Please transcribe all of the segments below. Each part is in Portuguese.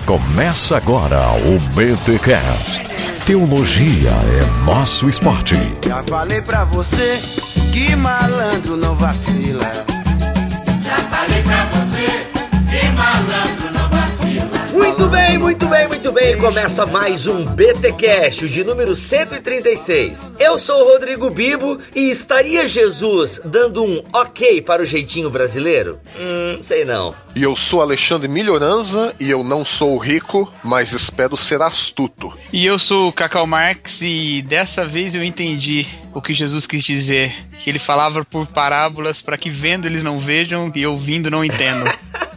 Começa agora o BTCast. Teologia é nosso esporte. Já falei pra você que malandro não vacila. Já falei pra você que malandro não vacila. Muito bem, muito bem, muito bem. Começa mais um BTcast, de número 136. Eu sou o Rodrigo Bibo e estaria Jesus dando um ok para o jeitinho brasileiro? Sei não. E eu sou Alexandre Milhoranza e eu não sou rico, mas espero ser astuto. E eu sou o Cacau Marx e dessa vez eu entendi o que Jesus quis dizer. Que ele falava por parábolas para que vendo eles não vejam e ouvindo não entendam.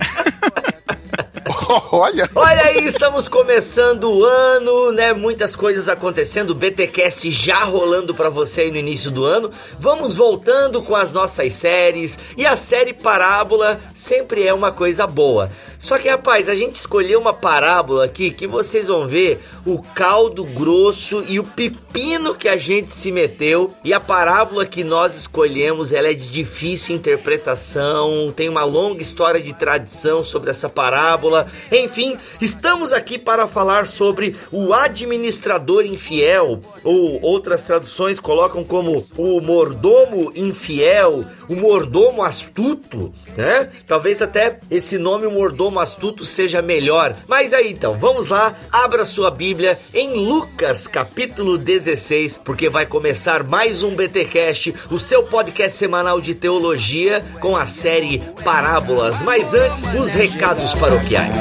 Olha aí, estamos começando o ano, né? Muitas coisas acontecendo, o BTcast já rolando pra você aí no início do ano. Vamos voltando com as nossas séries, e a série Parábola sempre é uma coisa boa. Só que, rapaz, a gente escolheu uma parábola aqui que vocês vão ver o caldo grosso e o pepino que a gente se meteu. E a parábola que nós escolhemos, ela é de difícil interpretação, tem uma longa história de tradição sobre essa parábola. Enfim, estamos aqui para falar sobre o administrador infiel, ou outras traduções colocam como o mordomo infiel, o mordomo astuto, né? Talvez até esse nome, o mordomo astuto, seja melhor. Mas aí então, vamos lá, abra sua Bíblia em Lucas capítulo 16, porque vai começar mais um BTcast, o seu podcast semanal de teologia com a série Parábolas. Mas antes, os recados paroquiais.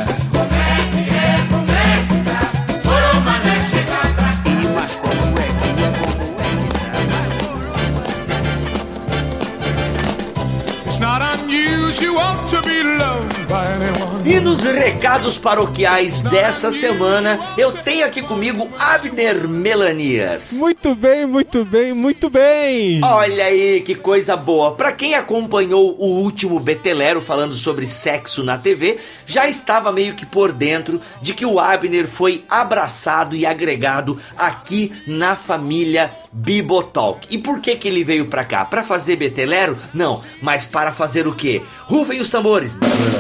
E nos recados paroquiais dessa semana, eu tenho aqui comigo Abner Melanias. Muito bem, muito bem, muito bem! Olha aí, que coisa boa! Pra quem acompanhou o último Betelero falando sobre sexo na TV, já estava meio que por dentro de que o Abner foi abraçado e agregado aqui na família Bibotalk. E por que ele veio pra cá? Pra fazer Betelero? Não, mas para fazer o quê? Rufem os tambores!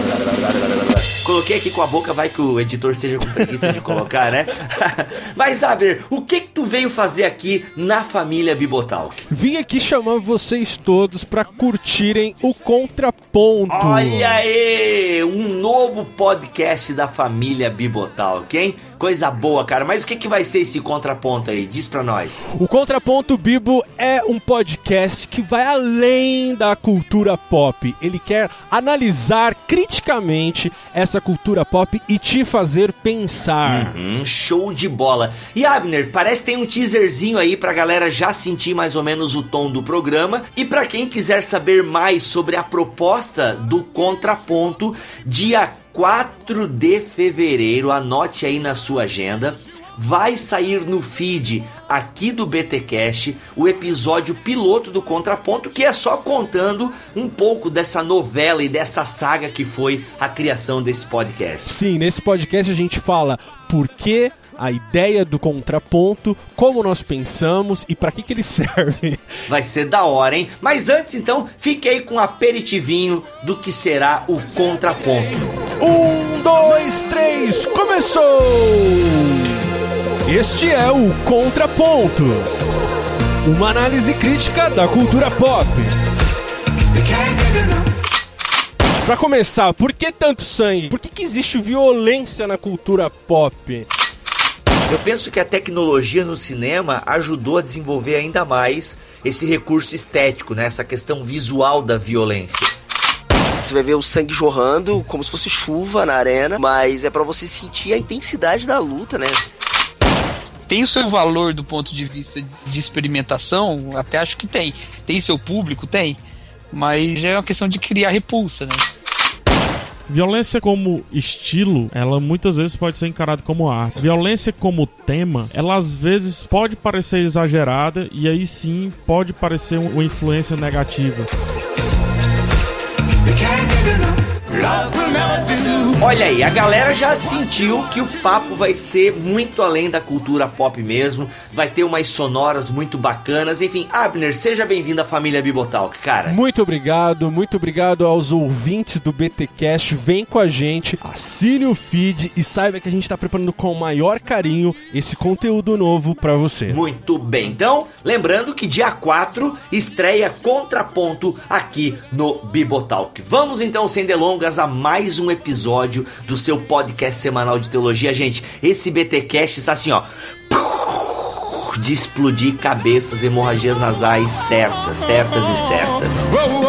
Coloquei aqui com a boca, vai que o editor seja com preguiça de colocar, né? Mas, Abner, o que tu veio fazer aqui na família Bibotalk? Vim aqui chamar vocês todos pra curtirem o Contraponto. Olha aí, um novo podcast da família Bibotalk, hein? Coisa boa, cara. Mas o que vai ser esse Contraponto aí? Diz pra nós. O Contraponto Bibo é um podcast que vai além da cultura pop. Ele quer analisar criticamente essa cultura pop e te fazer pensar. Show de bola. E Abner, parece que tem um teaserzinho aí pra galera já sentir mais ou menos o tom do programa. E pra quem quiser saber mais sobre a proposta do Contraponto, dia 4 de fevereiro, anote aí na sua agenda, vai sair no feed aqui do BTcast o episódio piloto do Contraponto, que é só contando um pouco dessa novela e dessa saga que foi a criação desse podcast. Sim, nesse podcast a gente fala por que a ideia do contraponto, como nós pensamos e para que ele serve. Vai ser da hora, hein? Mas antes, então, fique aí com um aperitivinho do que será o Contraponto. 1, 2, 3, começou! Este é o Contraponto, uma análise crítica da cultura pop. Pra começar, por que tanto sangue? Por que existe violência na cultura pop? Eu penso que a tecnologia no cinema ajudou a desenvolver ainda mais esse recurso estético, né? Essa questão visual da violência. Você vai ver o sangue jorrando como se fosse chuva na arena, mas é pra você sentir a intensidade da luta, né? Tem o seu valor do ponto de vista de experimentação, até acho que tem. Tem seu público? Tem. Mas já é uma questão de criar repulsa, né? Violência como estilo, ela muitas vezes pode ser encarada como arte. Violência como tema, ela às vezes pode parecer exagerada e aí sim pode parecer uma influência negativa. Love will never do Olha aí, a galera já sentiu que o papo vai ser muito além da cultura pop mesmo, vai ter umas sonoras muito bacanas, enfim. Abner, seja bem-vindo à família Bibotalk, cara. Muito obrigado aos ouvintes do BTcast, vem com a gente, assine o feed e saiba que a gente tá preparando com o maior carinho esse conteúdo novo pra você. Muito bem, então, lembrando que dia 4 estreia Contraponto aqui no Bibotalk. Vamos então, sem delongas, a mais um episódio do seu podcast semanal de teologia. Gente, esse BTcast está assim, ó, de explodir cabeças, hemorragias nasais certas e certas.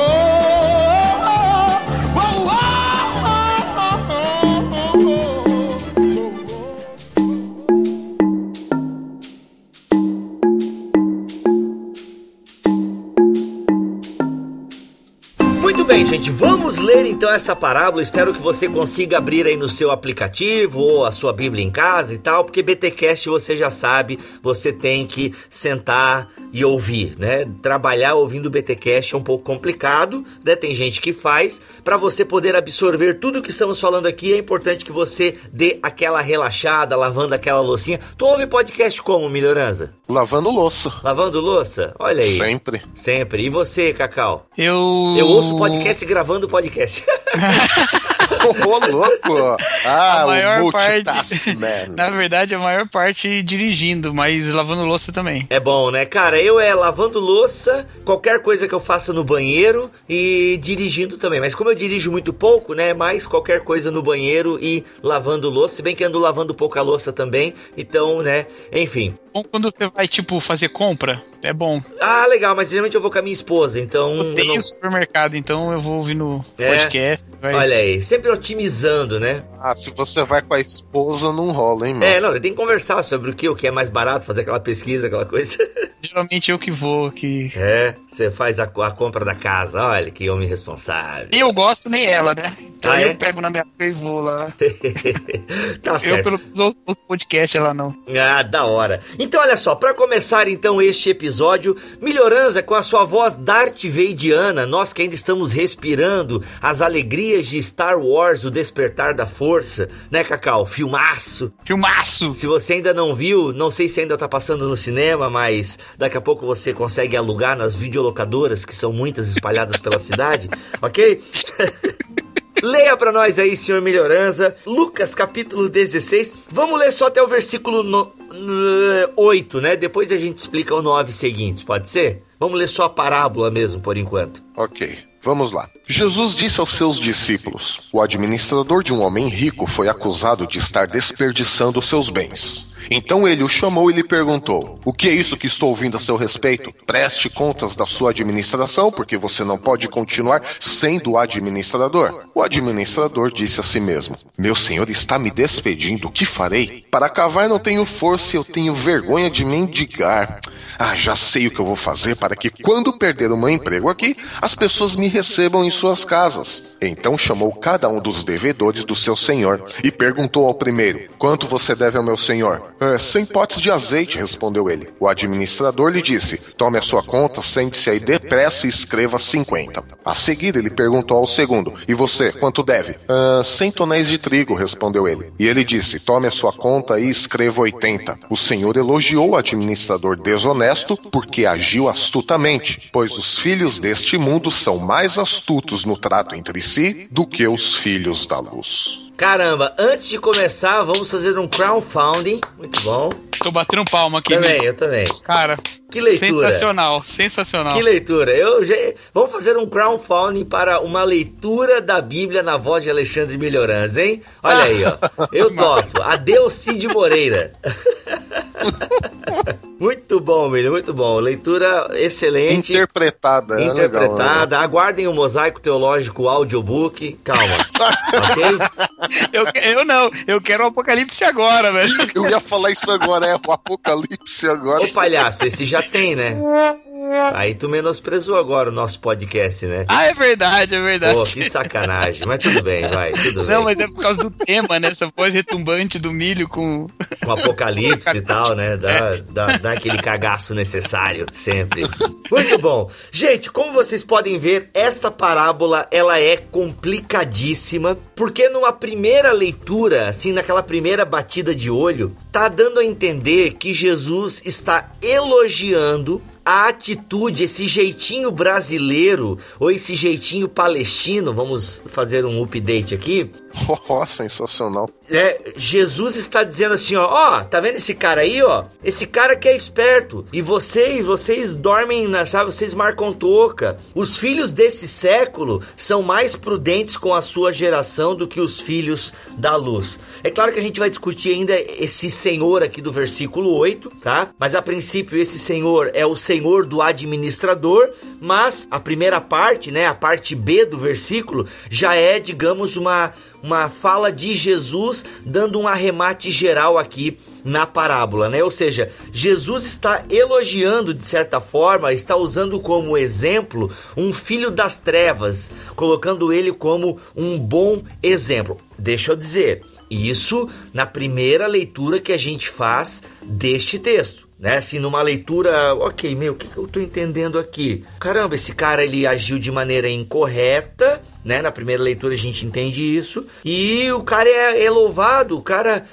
Muito bem, gente, vamos ler então essa parábola. Espero que você consiga abrir aí no seu aplicativo ou a sua Bíblia em casa e tal, porque BTcast, você já sabe, você tem que sentar e ouvir, né? Trabalhar ouvindo BTcast é um pouco complicado, né? Tem gente que faz. Para você poder absorver tudo que estamos falando aqui, é importante que você dê aquela relaxada, lavando aquela loucinha. Tu ouve podcast como, Melhoranza? Lavando louça. Lavando louça? Olha aí. Sempre. E você, Cacau? Eu ouço podcast gravando podcast. Ô, louco! A maior multitask, man. Na verdade, a maior parte dirigindo, mas lavando louça também. É bom, né, cara? Eu lavando louça, qualquer coisa que eu faça no banheiro e dirigindo também. Mas como eu dirijo muito pouco, né, mais qualquer coisa no banheiro e lavando louça. Se bem que ando lavando pouca louça também, então, né, enfim. Bom, quando você vai, tipo, fazer compra, é bom. Ah, legal, mas geralmente eu vou com a minha esposa, então... Eu tenho supermercado, então eu vou ouvir no podcast. Olha aí, sempre otimizando, né? Ah, se você vai com a esposa, não rola, hein, mano? Não, tem que conversar sobre o que é mais barato, fazer aquela pesquisa, aquela coisa. Geralmente eu que vou, que... Você faz a compra da casa, olha, que homem responsável. Eu gosto, nem ela, né? Então eu pego na minha e vou lá. Tá certo. Eu, pelo menos, o podcast, ela não. Ah, da hora. Então, olha só, pra começar então este episódio, Melhoranza com a sua voz Darth Vaderiana, nós que ainda estamos respirando as alegrias de Star Wars, o Despertar da Força, né, Cacau? Filmaço! Se você ainda não viu, não sei se ainda tá passando no cinema, mas daqui a pouco você consegue alugar nas videolocadoras, que são muitas espalhadas pela cidade, ok? Leia pra nós aí, senhor Melhoranza, Lucas capítulo 16, vamos ler só até o versículo 8, né? Depois a gente explica o 9 seguintes, pode ser? Vamos ler só a parábola mesmo, por enquanto. Ok, vamos lá. Jesus disse aos seus discípulos: o administrador de um homem rico foi acusado de estar desperdiçando seus bens. Então ele o chamou e lhe perguntou: o que é isso que estou ouvindo a seu respeito? Preste contas da sua administração, porque você não pode continuar sendo o administrador. O administrador disse a si mesmo: meu senhor está me despedindo, o que farei? Para cavar não tenho força e eu tenho vergonha de mendigar. Já sei o que eu vou fazer para que quando perder o meu emprego aqui, as pessoas me recebam em suas casas. Então chamou cada um dos devedores do seu senhor e perguntou ao primeiro: quanto você deve ao meu senhor? 100 potes de azeite, respondeu ele. O administrador lhe disse: tome a sua conta, sente-se aí depressa e escreva 50. A seguir ele perguntou ao segundo: e você, quanto deve? 100 tonéis de trigo, respondeu ele. E ele disse: tome a sua conta e escreva 80. O senhor elogiou o administrador desonesto porque agiu astutamente, pois os filhos deste mundo são mais astutos no trato entre si do que os filhos da luz. Caramba, antes de começar, vamos fazer um crowdfunding. Muito bom. Tô batendo palma aqui. Eu também. Cara, que leitura. Sensacional. Que leitura. Vamos fazer um crowdfunding para uma leitura da Bíblia na voz de Alexandre Melhoranza, hein? Olha aí, ó. Eu topo. Adeus, Cid Moreira. Muito bom, Milho, muito bom. Leitura excelente. Interpretada. Legal, né? Aguardem o Mosaico Teológico Audiobook. Calma. Ok? Eu quero o Apocalipse agora, velho. Eu ia falar isso agora, o Apocalipse agora. Ô, palhaço, esse já tem, né? Aí tu menosprezou agora o nosso podcast, né? É verdade. Pô, que sacanagem. Mas tudo bem, tudo bem. Não, mas é por causa do tema, né? Essa voz retumbante do Milho com Apocalipse e tal, né? Dá aquele cagaço necessário, sempre. Muito bom. Gente, como vocês podem ver, esta parábola, ela é complicadíssima. Porque numa primeira leitura, assim, naquela primeira batida de olho, tá dando a entender que Jesus está elogiando a atitude, esse jeitinho brasileiro, ou esse jeitinho palestino, vamos fazer um update aqui. Oh, sensacional. Jesus está dizendo assim, ó, tá vendo esse cara aí, ó? Esse cara que é esperto, e vocês dormem, sabe, vocês marcam toca. Os filhos desse século são mais prudentes com a sua geração do que os filhos da luz. É claro que a gente vai discutir ainda esse senhor aqui do versículo 8, tá? Mas a princípio esse senhor é o senhor do administrador, mas a primeira parte, né, a parte B do versículo, já é, digamos, uma fala de Jesus dando um arremate geral aqui na parábola, né? Ou seja, Jesus está elogiando, de certa forma, está usando como exemplo um filho das trevas, colocando ele como um bom exemplo. Deixa eu dizer, isso na primeira leitura que a gente faz deste texto, né? Assim, numa leitura, o que eu tô entendendo aqui? Caramba, esse cara, ele agiu de maneira incorreta, né? Na primeira leitura a gente entende isso, e o cara é louvado, o cara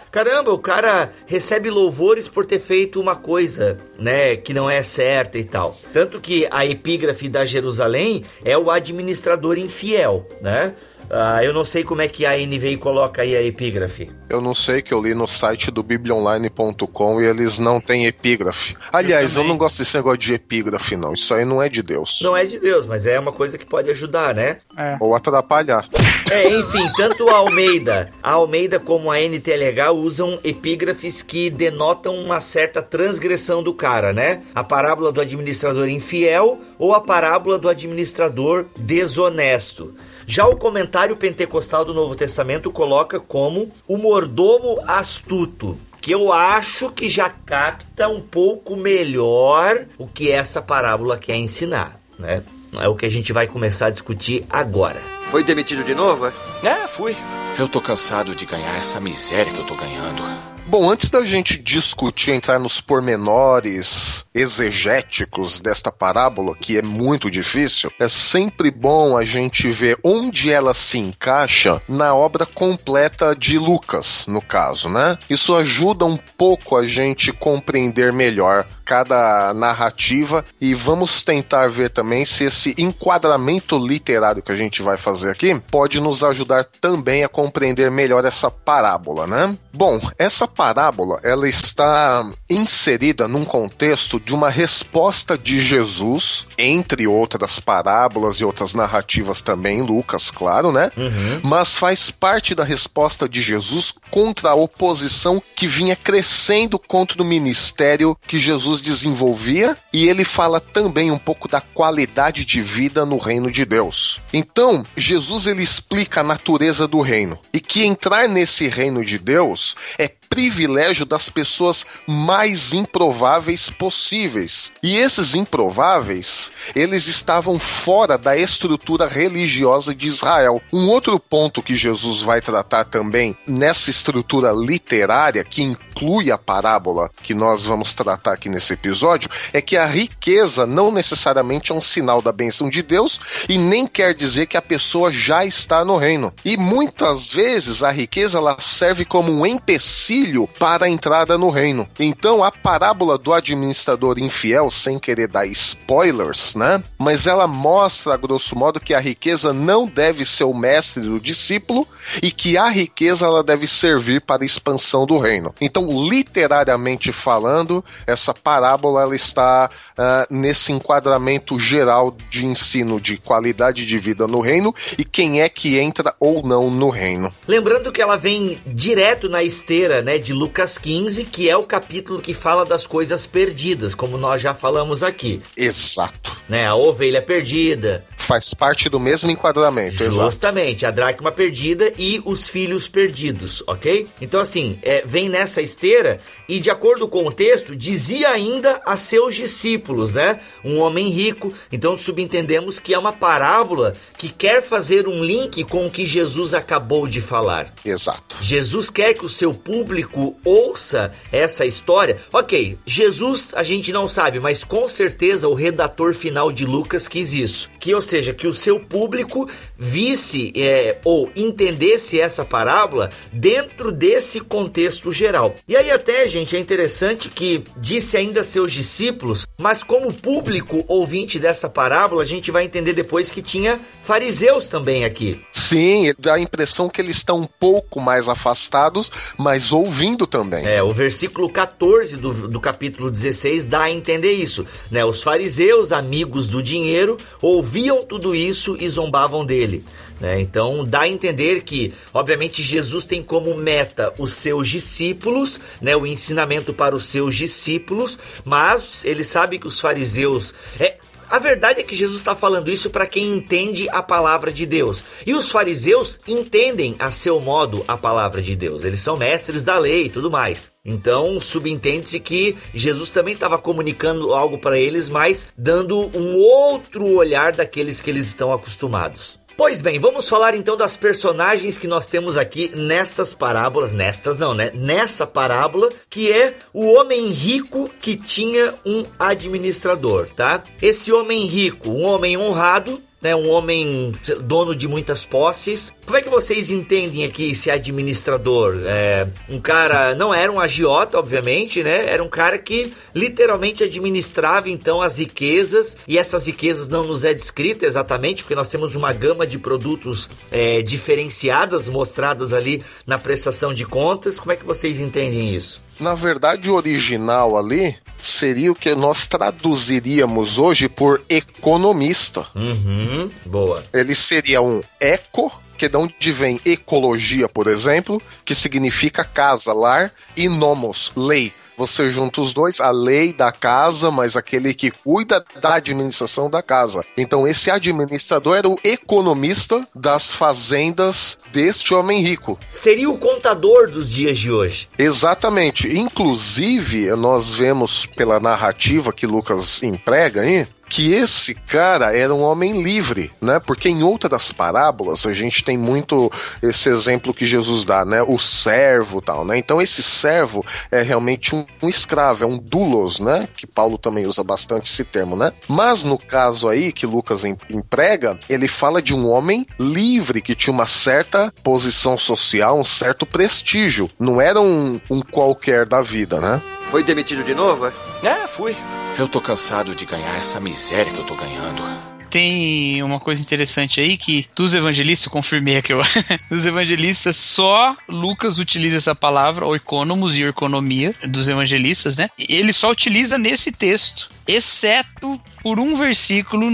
recebe louvores por ter feito uma coisa, né, que não é certa e tal. Tanto que a epígrafe da Jerusalém é o administrador infiel, né? Eu não sei como é que a NVI coloca aí a epígrafe. Eu não sei, que eu li no site do bibliaonline.com e eles não têm epígrafe. Aliás, eu não gosto desse negócio de epígrafe, não. Isso aí não é de Deus. Não é de Deus, mas é uma coisa que pode ajudar, né? Ou atrapalhar. Enfim, tanto a Almeida como a NTLH usam epígrafes que denotam uma certa transgressão do cara, né? A parábola do administrador infiel ou a parábola do administrador desonesto. Já o comentário pentecostal do Novo Testamento coloca como o mordomo astuto, que eu acho que já capta um pouco melhor o que essa parábola quer ensinar, né? É o que a gente vai começar a discutir agora. Foi demitido de novo, é? Fui. Eu tô cansado de ganhar essa miséria que eu tô ganhando. Bom, antes da gente discutir, entrar nos pormenores exegéticos desta parábola, que é muito difícil, é sempre bom a gente ver onde ela se encaixa na obra completa de Lucas, no caso, né? Isso ajuda um pouco a gente compreender melhor cada narrativa e vamos tentar ver também se esse enquadramento literário que a gente vai fazer aqui pode nos ajudar também a compreender melhor essa parábola, né? Bom, essa parábola, ela está inserida num contexto de uma resposta de Jesus, entre outras parábolas e outras narrativas também em Lucas, claro, né? Mas faz parte da resposta de Jesus contra a oposição que vinha crescendo contra o ministério que Jesus desenvolvia, e ele fala também um pouco da qualidade de vida no reino de Deus. Então, Jesus, ele explica a natureza do reino, e que entrar nesse reino de Deus é privilégio das pessoas mais improváveis possíveis. E esses improváveis, eles estavam fora da estrutura religiosa de Israel. Um outro ponto que Jesus vai tratar também nessa estrutura literária, que inclui a parábola que nós vamos tratar aqui nesse episódio, é que a riqueza não necessariamente é um sinal da bênção de Deus e nem quer dizer que a pessoa já está no reino. E muitas vezes a riqueza, ela serve como um empecilho para a entrada no reino. Então a parábola do administrador infiel, sem querer dar spoilers, né? Mas ela mostra, a grosso modo, que a riqueza não deve ser o mestre do discípulo e que a riqueza, ela deve servir para a expansão do reino. Então, literariamente falando, essa parábola, ela está nesse enquadramento geral de ensino de qualidade de vida no reino e quem é que entra ou não no reino. Lembrando que ela vem direto na esteira, né, de Lucas 15, que é o capítulo que fala das coisas perdidas, como nós já falamos aqui. Exato. Né, a ovelha perdida. Faz parte do mesmo enquadramento. Justamente, a dracma perdida e os filhos perdidos, ok? Então, assim, vem nessa esteira e, de acordo com o texto, dizia ainda a seus discípulos, né? Um homem rico. Então, subentendemos que é uma parábola que quer fazer um link com o que Jesus acabou de falar. Exato. Jesus quer que o seu público ouça essa história. Ok, Jesus a gente não sabe, mas com certeza o redator final de Lucas quis isso. que, ou seja, que o seu público visse ou entendesse essa parábola dentro desse contexto geral. E aí até, gente, é interessante que disse ainda a seus discípulos, mas como público ouvinte dessa parábola, a gente vai entender depois que tinha fariseus também aqui. Sim, dá a impressão que eles estão um pouco mais afastados, mas ouvindo também. O versículo 14 do capítulo 16 dá a entender isso, né? Os fariseus, amigos do dinheiro, ouviam tudo isso e zombavam dele. Então dá a entender que, obviamente, Jesus tem como meta os seus discípulos, o ensinamento para os seus discípulos, mas ele sabe que os fariseus... A verdade é que Jesus está falando isso para quem entende a palavra de Deus. E os fariseus entendem a seu modo a palavra de Deus. Eles são mestres da lei e tudo mais. Então, subentende-se que Jesus também estava comunicando algo para eles, mas dando um outro olhar daqueles que eles estão acostumados. Pois bem, vamos falar então das personagens que nós temos aqui nessas parábolas, nessa parábola, que é o homem rico que tinha um administrador, tá? Esse homem rico, um homem honrado, um homem dono de muitas posses. Como é que vocês entendem aqui esse administrador? Um cara, não era um agiota, obviamente, era um cara que literalmente administrava então as riquezas, e essas riquezas não nos é descrita exatamente, porque nós temos uma gama de produtos diferenciadas, mostradas ali na prestação de contas. Como é que vocês entendem isso? Na verdade, o original ali seria o que nós traduziríamos hoje por economista. Boa. Ele seria um eco, que é de onde vem ecologia, por exemplo, que significa casa, lar, e nomos, lei. Você junta os dois, a lei da casa, mas aquele que cuida da administração da casa. Então esse administrador era o economista das fazendas deste homem rico. Seria o contador dos dias de hoje. Exatamente. Inclusive, nós vemos pela narrativa que Lucas emprega aí, que esse cara era um homem livre, Porque em outras parábolas a gente tem muito esse exemplo que Jesus dá, O servo e tal, Então esse servo é realmente um escravo, é um doulos, Que Paulo também usa bastante esse termo, Mas no caso aí que Lucas emprega, ele fala de um homem livre que tinha uma certa posição social, um certo prestígio. Não era um qualquer da vida, Foi demitido de novo, Fui. Eu tô cansado de ganhar essa miséria que eu tô ganhando. Tem uma coisa interessante aí que dos evangelistas, eu confirmei aqui, dos evangelistas só Lucas utiliza essa palavra, oikonomos e economia dos evangelistas, E ele só utiliza nesse texto, exceto por um versículo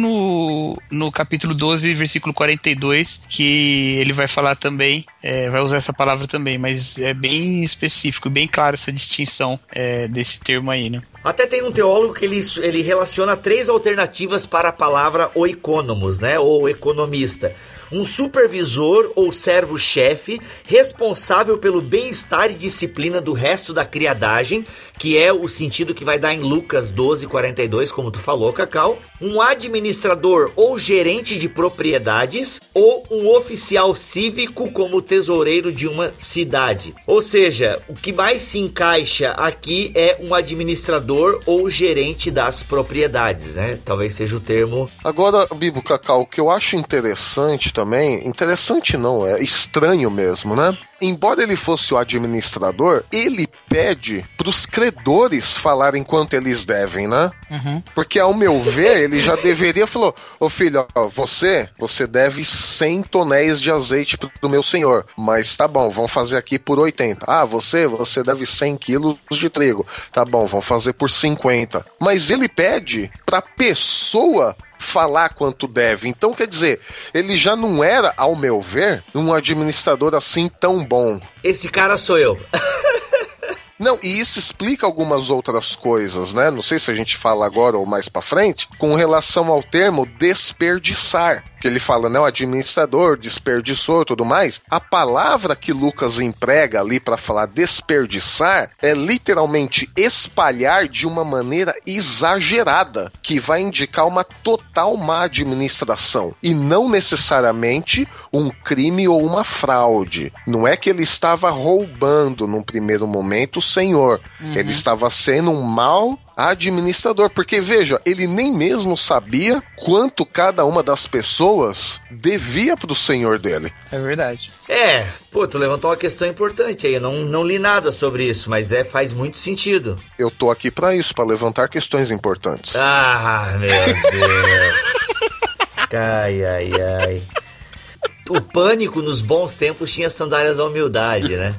no capítulo 12, versículo 42, que ele vai falar também, vai usar essa palavra também, mas é bem específico, bem claro essa distinção desse termo aí, Até tem um teólogo que ele relaciona 3 alternativas para a palavra oikonomos, ou economista. Um supervisor ou servo-chefe responsável pelo bem-estar e disciplina do resto da criadagem, que é o sentido que vai dar em Lucas 12:42, como tu falou, Cacau. Um administrador ou gerente de propriedades, ou um oficial cívico como tesoureiro de uma cidade. Ou seja, o que mais se encaixa aqui é um administrador ou gerente das propriedades, Talvez seja o termo. Agora, Bibo, Cacau, o que eu acho interessante também, interessante não, é estranho mesmo, Embora ele fosse o administrador, ele pede pros credores falarem quanto eles devem, Porque, ao meu ver, ele já deveria falar, ô filho, você deve 100 tonéis de azeite pro meu senhor, mas tá bom, vamos fazer aqui por 80. Ah, você deve 100 quilos de trigo, tá bom, vamos fazer por 50. Mas ele pede pra pessoa falar quanto deve. Então, quer dizer, ele já não era, ao meu ver, um administrador assim tão bom. Esse cara sou eu. Não, e isso explica algumas outras coisas, Não sei se a gente fala agora ou mais pra frente, com relação ao termo desperdiçar. Que ele fala, o administrador desperdiçou e tudo mais. A palavra que Lucas emprega ali para falar desperdiçar é literalmente espalhar de uma maneira exagerada, que vai indicar uma total má administração e não necessariamente um crime ou uma fraude. Não é que ele estava roubando num primeiro momento o Senhor. Ele estava sendo um mau administrador, porque veja, ele nem mesmo sabia quanto cada uma das pessoas devia pro senhor dele. É verdade. Tu levantou uma questão importante aí, eu não li nada sobre isso, mas faz muito sentido. Eu tô aqui pra isso, pra levantar questões importantes. Ah, meu Deus. Ai. O Pânico nos bons tempos tinha sandálias da humildade, né?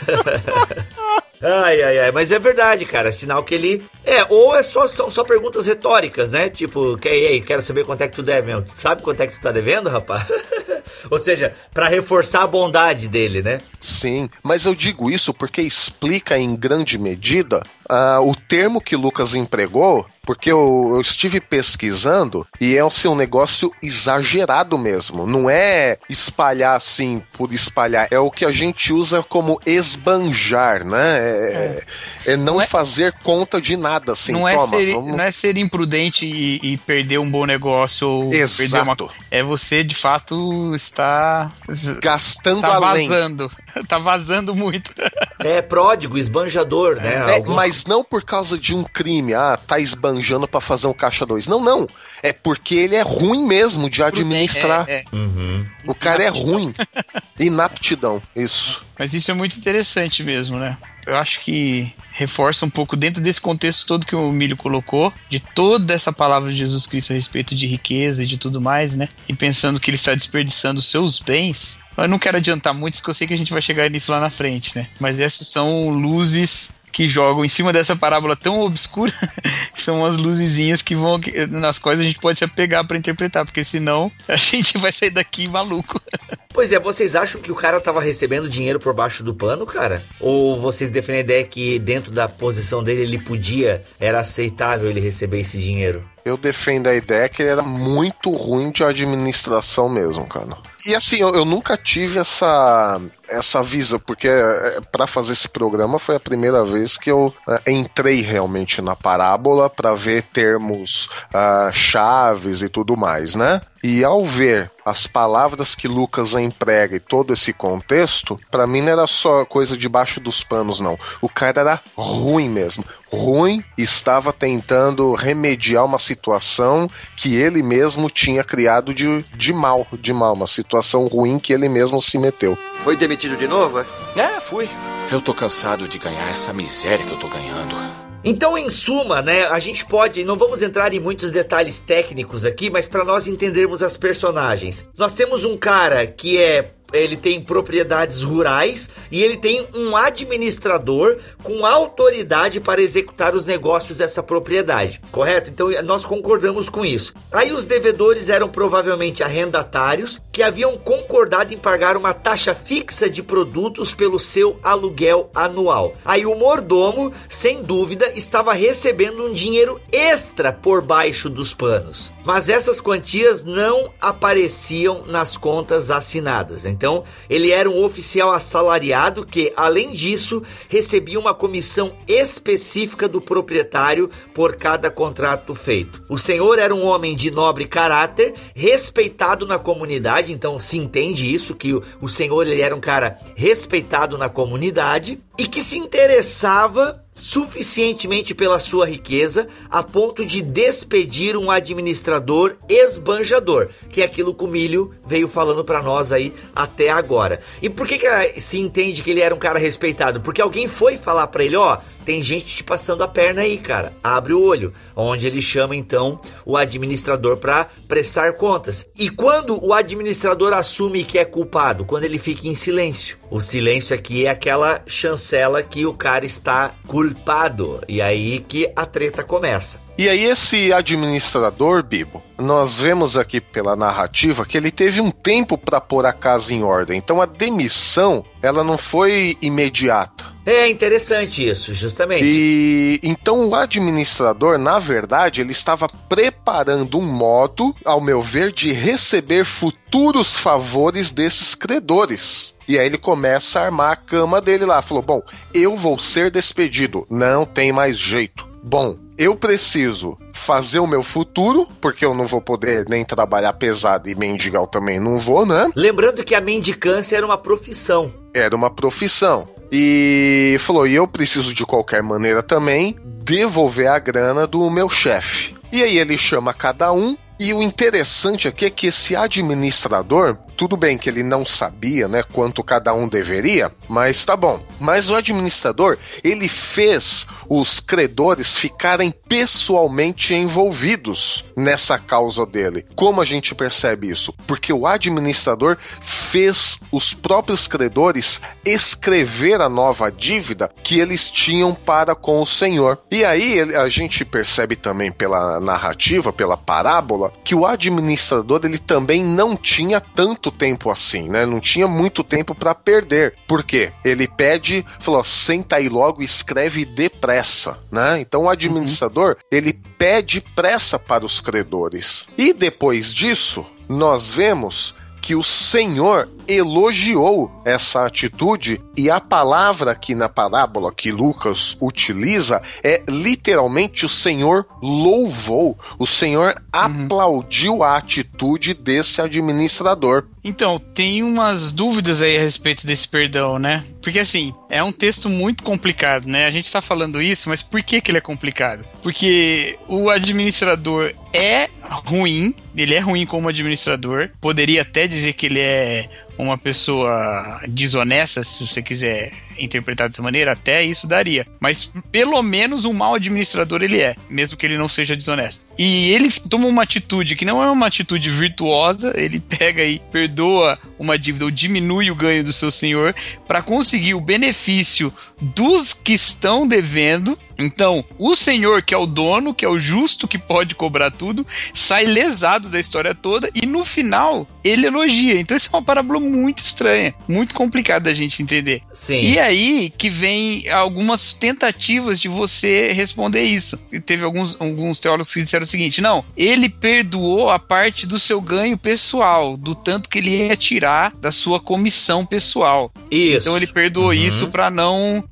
Ai, mas é verdade, cara, sinal que ele... ou são só perguntas retóricas, né? Tipo, quero saber quanto é que tu deve mesmo. Tu sabe quanto é que tu tá devendo, rapaz? Ou seja, pra reforçar a bondade dele, né? Sim, mas eu digo isso porque explica em grande medida o termo que Lucas empregou, porque eu estive pesquisando e é um negócio exagerado mesmo. Não é espalhar assim por espalhar, é o que a gente usa como esbanjar, né? Não fazer conta de nada, assim. Não é ser imprudente e perder um bom negócio ou perder uma... É você, de fato, está gastando além. Tá vazando muito. Pródigo, esbanjador, né? Mas não por causa de um crime. Tá esbanjando pra fazer um caixa 2. Não. É porque ele é ruim mesmo de administrar. Uhum. O cara é ruim. Inaptidão, isso. Mas isso é muito interessante mesmo, né? Eu acho que reforça um pouco dentro desse contexto todo que o Milho colocou, de toda essa palavra de Jesus Cristo a respeito de riqueza e de tudo mais, né? E pensando que ele está desperdiçando os seus bens. Eu não quero adiantar muito, porque eu sei que a gente vai chegar nisso lá na frente, né? Mas essas são luzes que jogam em cima dessa parábola tão obscura, que são umas luzezinhas que vão, nas quais a gente pode se apegar para interpretar, porque senão a gente vai sair daqui maluco. Pois é, vocês acham que o cara tava recebendo dinheiro por baixo do pano, cara? Ou vocês defendem a ideia que dentro da posição dele era aceitável ele receber esse dinheiro? Eu defendo a ideia que ele era muito ruim de administração mesmo, cara. E assim, eu nunca tive essa visão, porque para fazer esse programa foi a primeira vez que eu entrei realmente na parábola para ver termos chaves e tudo mais, né? E ao ver as palavras que Lucas emprega e todo esse contexto, para mim não era só coisa debaixo dos panos, não. O cara era ruim mesmo. Ruim, estava tentando remediar uma situação que ele mesmo tinha criado de mal, uma situação ruim que ele mesmo se meteu. Foi demitido de novo, é? Fui. Eu tô cansado de ganhar essa miséria que eu tô ganhando. Então, em suma, né, a gente pode, não vamos entrar em muitos detalhes técnicos aqui, mas para nós entendermos as personagens. Nós temos um cara que ele tem propriedades rurais e ele tem um administrador com autoridade para executar os negócios dessa propriedade, correto? Então nós concordamos com isso. Aí os devedores eram provavelmente arrendatários que haviam concordado em pagar uma taxa fixa de produtos pelo seu aluguel anual. Aí o mordomo, sem dúvida, estava recebendo um dinheiro extra por baixo dos panos. Mas essas quantias não apareciam nas contas assinadas. Então, ele era um oficial assalariado que, além disso, recebia uma comissão específica do proprietário por cada contrato feito. O senhor era um homem de nobre caráter, respeitado na comunidade, então se entende isso, que o senhor ele era um cara respeitado na comunidade e que se interessava suficientemente pela sua riqueza a ponto de despedir um administrador esbanjador, que é aquilo que o Milho veio falando pra nós aí até agora. E por que se entende que ele era um cara respeitado? Porque alguém foi falar pra ele, tem gente te passando a perna aí, cara, abre o olho, onde ele chama então o administrador pra prestar contas. E quando o administrador assume que é culpado? Quando ele fica em silêncio. O silêncio aqui é aquela chancela que o cara está culpado, e aí que a treta começa. E aí esse administrador, Bibo, nós vemos aqui pela narrativa que ele teve um tempo para pôr a casa em ordem. Então a demissão, ela não foi imediata. É interessante isso, justamente. E então o administrador, na verdade, ele estava preparando um modo, ao meu ver, de receber futuros favores desses credores. E aí ele começa a armar a cama dele lá. Falou, bom, eu vou ser despedido, não tem mais jeito. Bom, eu preciso fazer o meu futuro, porque eu não vou poder nem trabalhar pesado e mendigar eu também não vou, né? Lembrando que a mendicância era uma profissão. Era uma profissão. e falou, e eu preciso de qualquer maneira também devolver a grana do meu chefe. E aí ele chama cada um, e o interessante aqui é que esse administrador, tudo bem que ele não sabia, né, quanto cada um deveria, mas tá bom. Mas o administrador, ele fez os credores ficarem pessoalmente envolvidos nessa causa dele. Como a gente percebe isso? Porque o administrador fez os próprios credores escrever a nova dívida que eles tinham para com o Senhor. E aí a gente percebe também pela narrativa, pela parábola, que o administrador, ele também não tinha tanto tempo assim, né? Não tinha muito tempo para perder. Por quê? Ele pede, falou, senta aí logo e escreve depressa, né? Então o administrador, ele pede pressa para os credores. E depois disso, nós vemos que o Senhor elogiou essa atitude, e a palavra aqui na parábola que Lucas utiliza é literalmente o Senhor louvou, o Senhor aplaudiu a atitude desse administrador. Então, tem umas dúvidas aí a respeito desse perdão, né? Porque assim, é um texto muito complicado, né? A gente tá falando isso, mas por que ele é complicado? Porque o administrador é ruim, ele é ruim como administrador, poderia até dizer que ele é uma pessoa desonesta, se você quiser interpretar dessa maneira, até isso daria. Mas pelo menos um mau administrador ele é, mesmo que ele não seja desonesto. E ele toma uma atitude que não é uma atitude virtuosa, ele pega e perdoa uma dívida ou diminui o ganho do seu senhor para conseguir o benefício dos que estão devendo. Então, o senhor, que é o dono, que é o justo, que pode cobrar tudo, sai lesado da história toda e no final ele elogia. Então isso é uma parábola muito estranha, muito complicada da gente entender. Sim. E aí que vem algumas tentativas de você responder isso. E teve alguns teólogos que disseram o seguinte, não, ele perdoou a parte do seu ganho pessoal, do tanto que ele ia tirar da sua comissão pessoal. Isso. Então ele perdoou isso para não,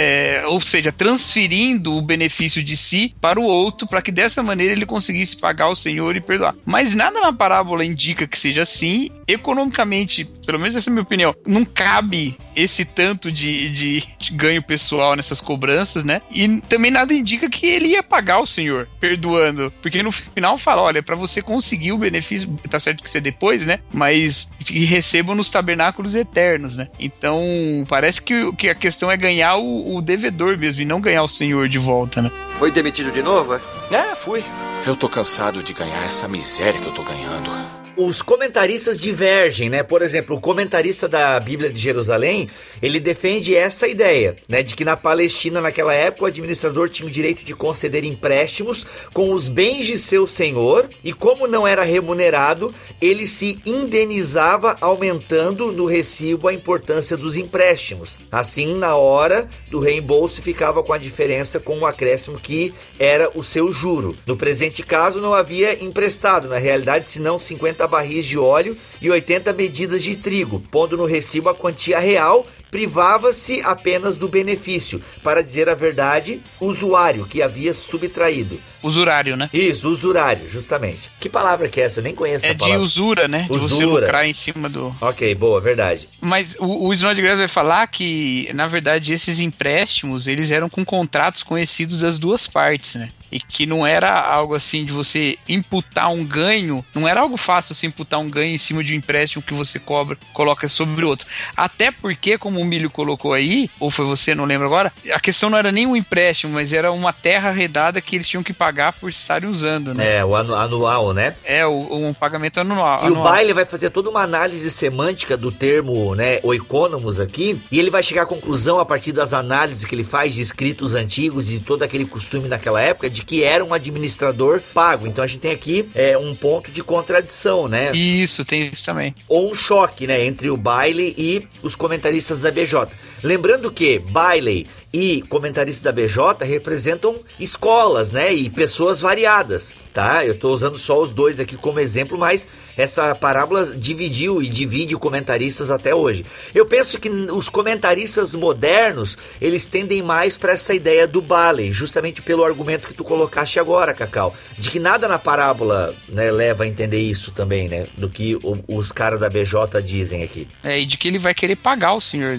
ou seja, transferindo o benefício de si para o outro, para que dessa maneira ele conseguisse pagar o Senhor e perdoar. Mas nada na parábola indica que seja assim. Economicamente, pelo menos essa é a minha opinião, não cabe esse tanto de ganho pessoal nessas cobranças, né? E também nada indica que ele ia pagar o Senhor, perdoando. Porque no final fala, olha, para você conseguir o benefício, tá certo que você depois, né? Mas que recebam nos tabernáculos eternos, né? Então, parece que a questão é ganhar o devedor mesmo, e não ganhar o Senhor de volta, né? Foi demitido de novo? Fui. Eu tô cansado de ganhar essa miséria que eu tô ganhando. Os comentaristas divergem, né? Por exemplo, o comentarista da Bíblia de Jerusalém, ele defende essa ideia, né? De que na Palestina, naquela época, o administrador tinha o direito de conceder empréstimos com os bens de seu senhor e, como não era remunerado, ele se indenizava aumentando no recibo a importância dos empréstimos. Assim, na hora do reembolso, ficava com a diferença com o acréscimo que era o seu juro. No presente caso, não havia emprestado, na realidade, senão 50 barris de óleo e 80 medidas de trigo, pondo no recibo a quantia real, privava-se apenas do benefício, para dizer a verdade, usuário que havia subtraído. Usurário, né? Isso, usurário, justamente. Que palavra que é essa? Eu nem conheço essa palavra. É de usura, né? Usura. De você lucrar em cima do... Ok, boa, verdade. Mas o Snodgrass vai falar que, na verdade, esses empréstimos, eles eram com contratos conhecidos das duas partes, né? E que não era algo assim de você imputar um ganho, não era algo fácil você imputar um ganho em cima de um empréstimo que você coloca sobre o outro. Até porque, como o Milho colocou aí, ou foi você, não lembro agora, a questão não era nem um empréstimo, mas era uma terra arrendada que eles tinham que pagar por estarem usando, né? É, o anual, né? É, um pagamento anual. E o Bailey vai fazer toda uma análise semântica do termo, né, oikonomos aqui, e ele vai chegar à conclusão, a partir das análises que ele faz de escritos antigos e de todo aquele costume naquela época, de que era um administrador pago. Então a gente tem aqui um ponto de contradição, né? Isso, tem isso também. Ou um choque, né, entre o Bailey e os comentaristas da BJ. Lembrando que Bailey e comentaristas da BJ representam escolas, né, e pessoas variadas, tá? Eu tô usando só os dois aqui como exemplo, mas essa parábola dividiu e divide comentaristas até hoje. Eu penso que os comentaristas modernos, eles tendem mais para essa ideia do Bailey, justamente pelo argumento que tu colocaste agora, Cacau, de que nada na parábola, né, leva a entender isso também, né, do que os caras da BJ dizem aqui. E de que ele vai querer pagar o senhor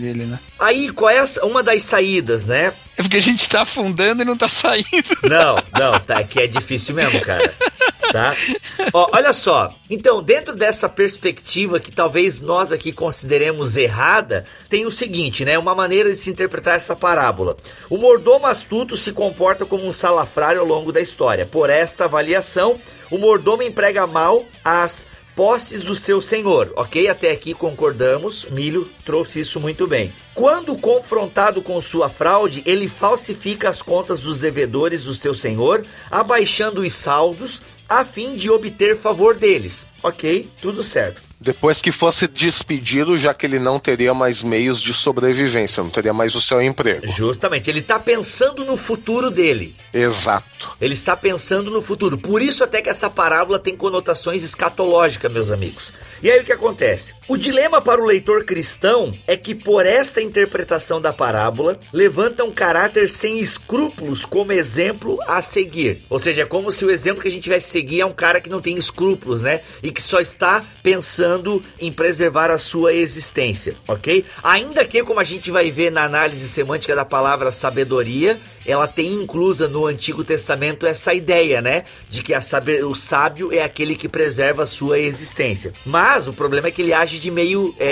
dele, né? Aí, qual é uma das saídas, né? É porque a gente tá afundando e não tá saindo. Não, tá, que é difícil mesmo, cara. Tá? Ó, olha só. Então, dentro dessa perspectiva que talvez nós aqui consideremos errada, tem o seguinte, né? Uma maneira de se interpretar essa parábola. O mordomo astuto se comporta como um salafrário ao longo da história. Por esta avaliação, o mordomo emprega mal as posses do seu senhor, ok? Até aqui concordamos, Milho trouxe isso muito bem. Quando confrontado com sua fraude, ele falsifica as contas dos devedores do seu senhor, abaixando os saldos, a fim de obter favor deles. Ok, tudo certo. Depois que fosse despedido, já que ele não teria mais meios de sobrevivência, não teria mais o seu emprego. Justamente, ele está pensando no futuro dele. Exato. Ele está pensando no futuro. Por isso até que essa parábola tem conotações escatológicas, meus amigos. E aí o que acontece? O dilema para o leitor cristão é que por esta interpretação da parábola, levanta um caráter sem escrúpulos como exemplo a seguir. Ou seja, é como se o exemplo que a gente tivesse que seguir é um cara que não tem escrúpulos, né? E que só está pensando em preservar a sua existência, ok? Ainda que, como a gente vai ver na análise semântica da palavra sabedoria, ela tem inclusa no Antigo Testamento essa ideia, né? De que o sábio é aquele que preserva a sua existência. Mas o problema é que ele age de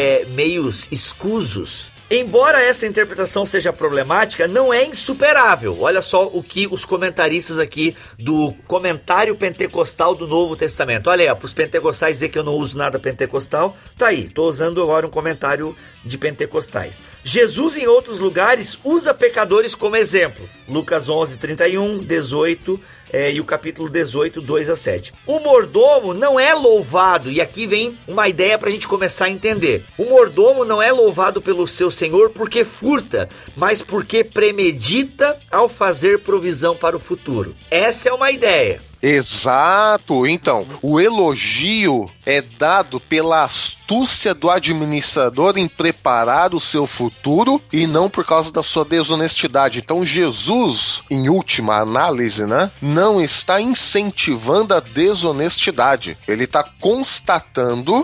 meios escusos. Embora essa interpretação seja problemática, não é insuperável. Olha só o que os comentaristas aqui do Comentário Pentecostal do Novo Testamento. Olha aí, para os pentecostais dizer que eu não uso nada pentecostal, tá aí, estou usando agora um comentário de pentecostais. Jesus, em outros lugares, usa pecadores como exemplo. Lucas 11, 31, 18 e o capítulo 18, 2 a 7. O mordomo não é louvado, e aqui vem uma ideia para a gente começar a entender. O mordomo não é louvado pelo seu senhor porque furta, mas porque premedita ao fazer provisão para o futuro. Essa é uma ideia. Exato, então, o elogio é dado pela astúcia do administrador em preparar o seu futuro e não por causa da sua desonestidade. Então Jesus, em última análise, né, não está incentivando a desonestidade. Ele está constatando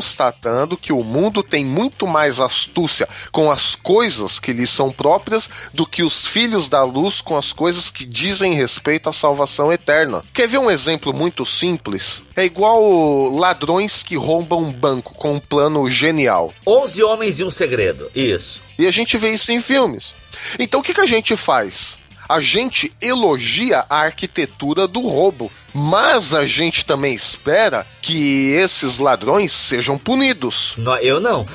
que o mundo tem muito mais astúcia com as coisas que lhes são próprias do que os filhos da luz com as coisas que dizem respeito à salvação eterna. Quer ver um exemplo muito simples? É igual ladrões que roubam um banco com um plano genial. 11 homens e um segredo, isso. E a gente vê isso em filmes. Então o que a gente faz? A gente elogia a arquitetura do roubo, mas a gente também espera que esses ladrões sejam punidos. Não, eu não.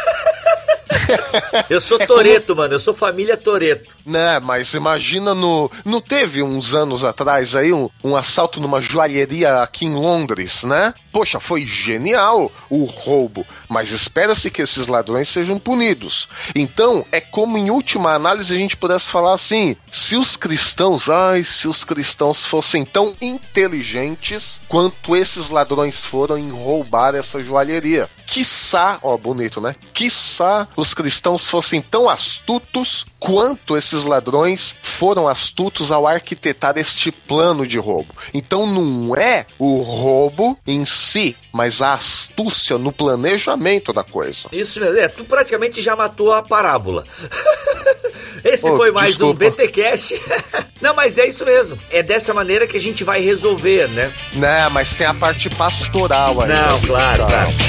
Eu sou Toretto, mano, eu sou família Toretto. Né, mas imagina não teve uns anos atrás aí um assalto numa joalheria aqui em Londres, né? Poxa, foi genial o roubo, mas espera-se que esses ladrões sejam punidos. Então, é como em última análise a gente pudesse falar assim, se os cristãos fossem tão inteligentes quanto esses ladrões foram em roubar essa joalheria. Quiçá, ó, bonito, né? Quiçá os cristãos fossem tão astutos quanto esses ladrões foram astutos ao arquitetar este plano de roubo. Então não é o roubo em si, mas a astúcia no planejamento da coisa. Isso mesmo, tu praticamente já matou a parábola. Esse foi mais desculpa. Um BTcast. Não, mas é isso mesmo. É dessa maneira que a gente vai resolver, né? Não, mas tem a parte pastoral aí. Não, claro.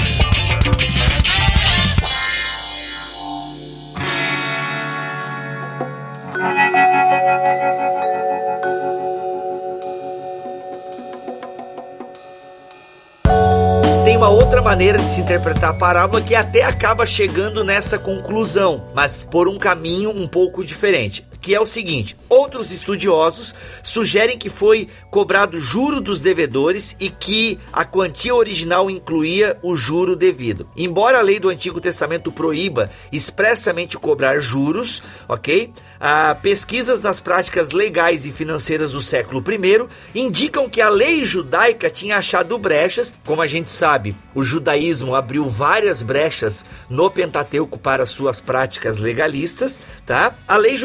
Tem uma outra maneira de se interpretar a parábola que até acaba chegando nessa conclusão, mas por um caminho um pouco diferente, que é o seguinte: outros estudiosos sugerem que foi cobrado juro dos devedores e que a quantia original incluía o juro devido. Embora a lei do Antigo Testamento proíba expressamente cobrar juros, ok? Pesquisas nas práticas legais e financeiras do século I indicam que a lei judaica tinha achado brechas. Como a gente sabe, o judaísmo abriu várias brechas no Pentateuco para suas práticas legalistas, tá? A lei judaica tinha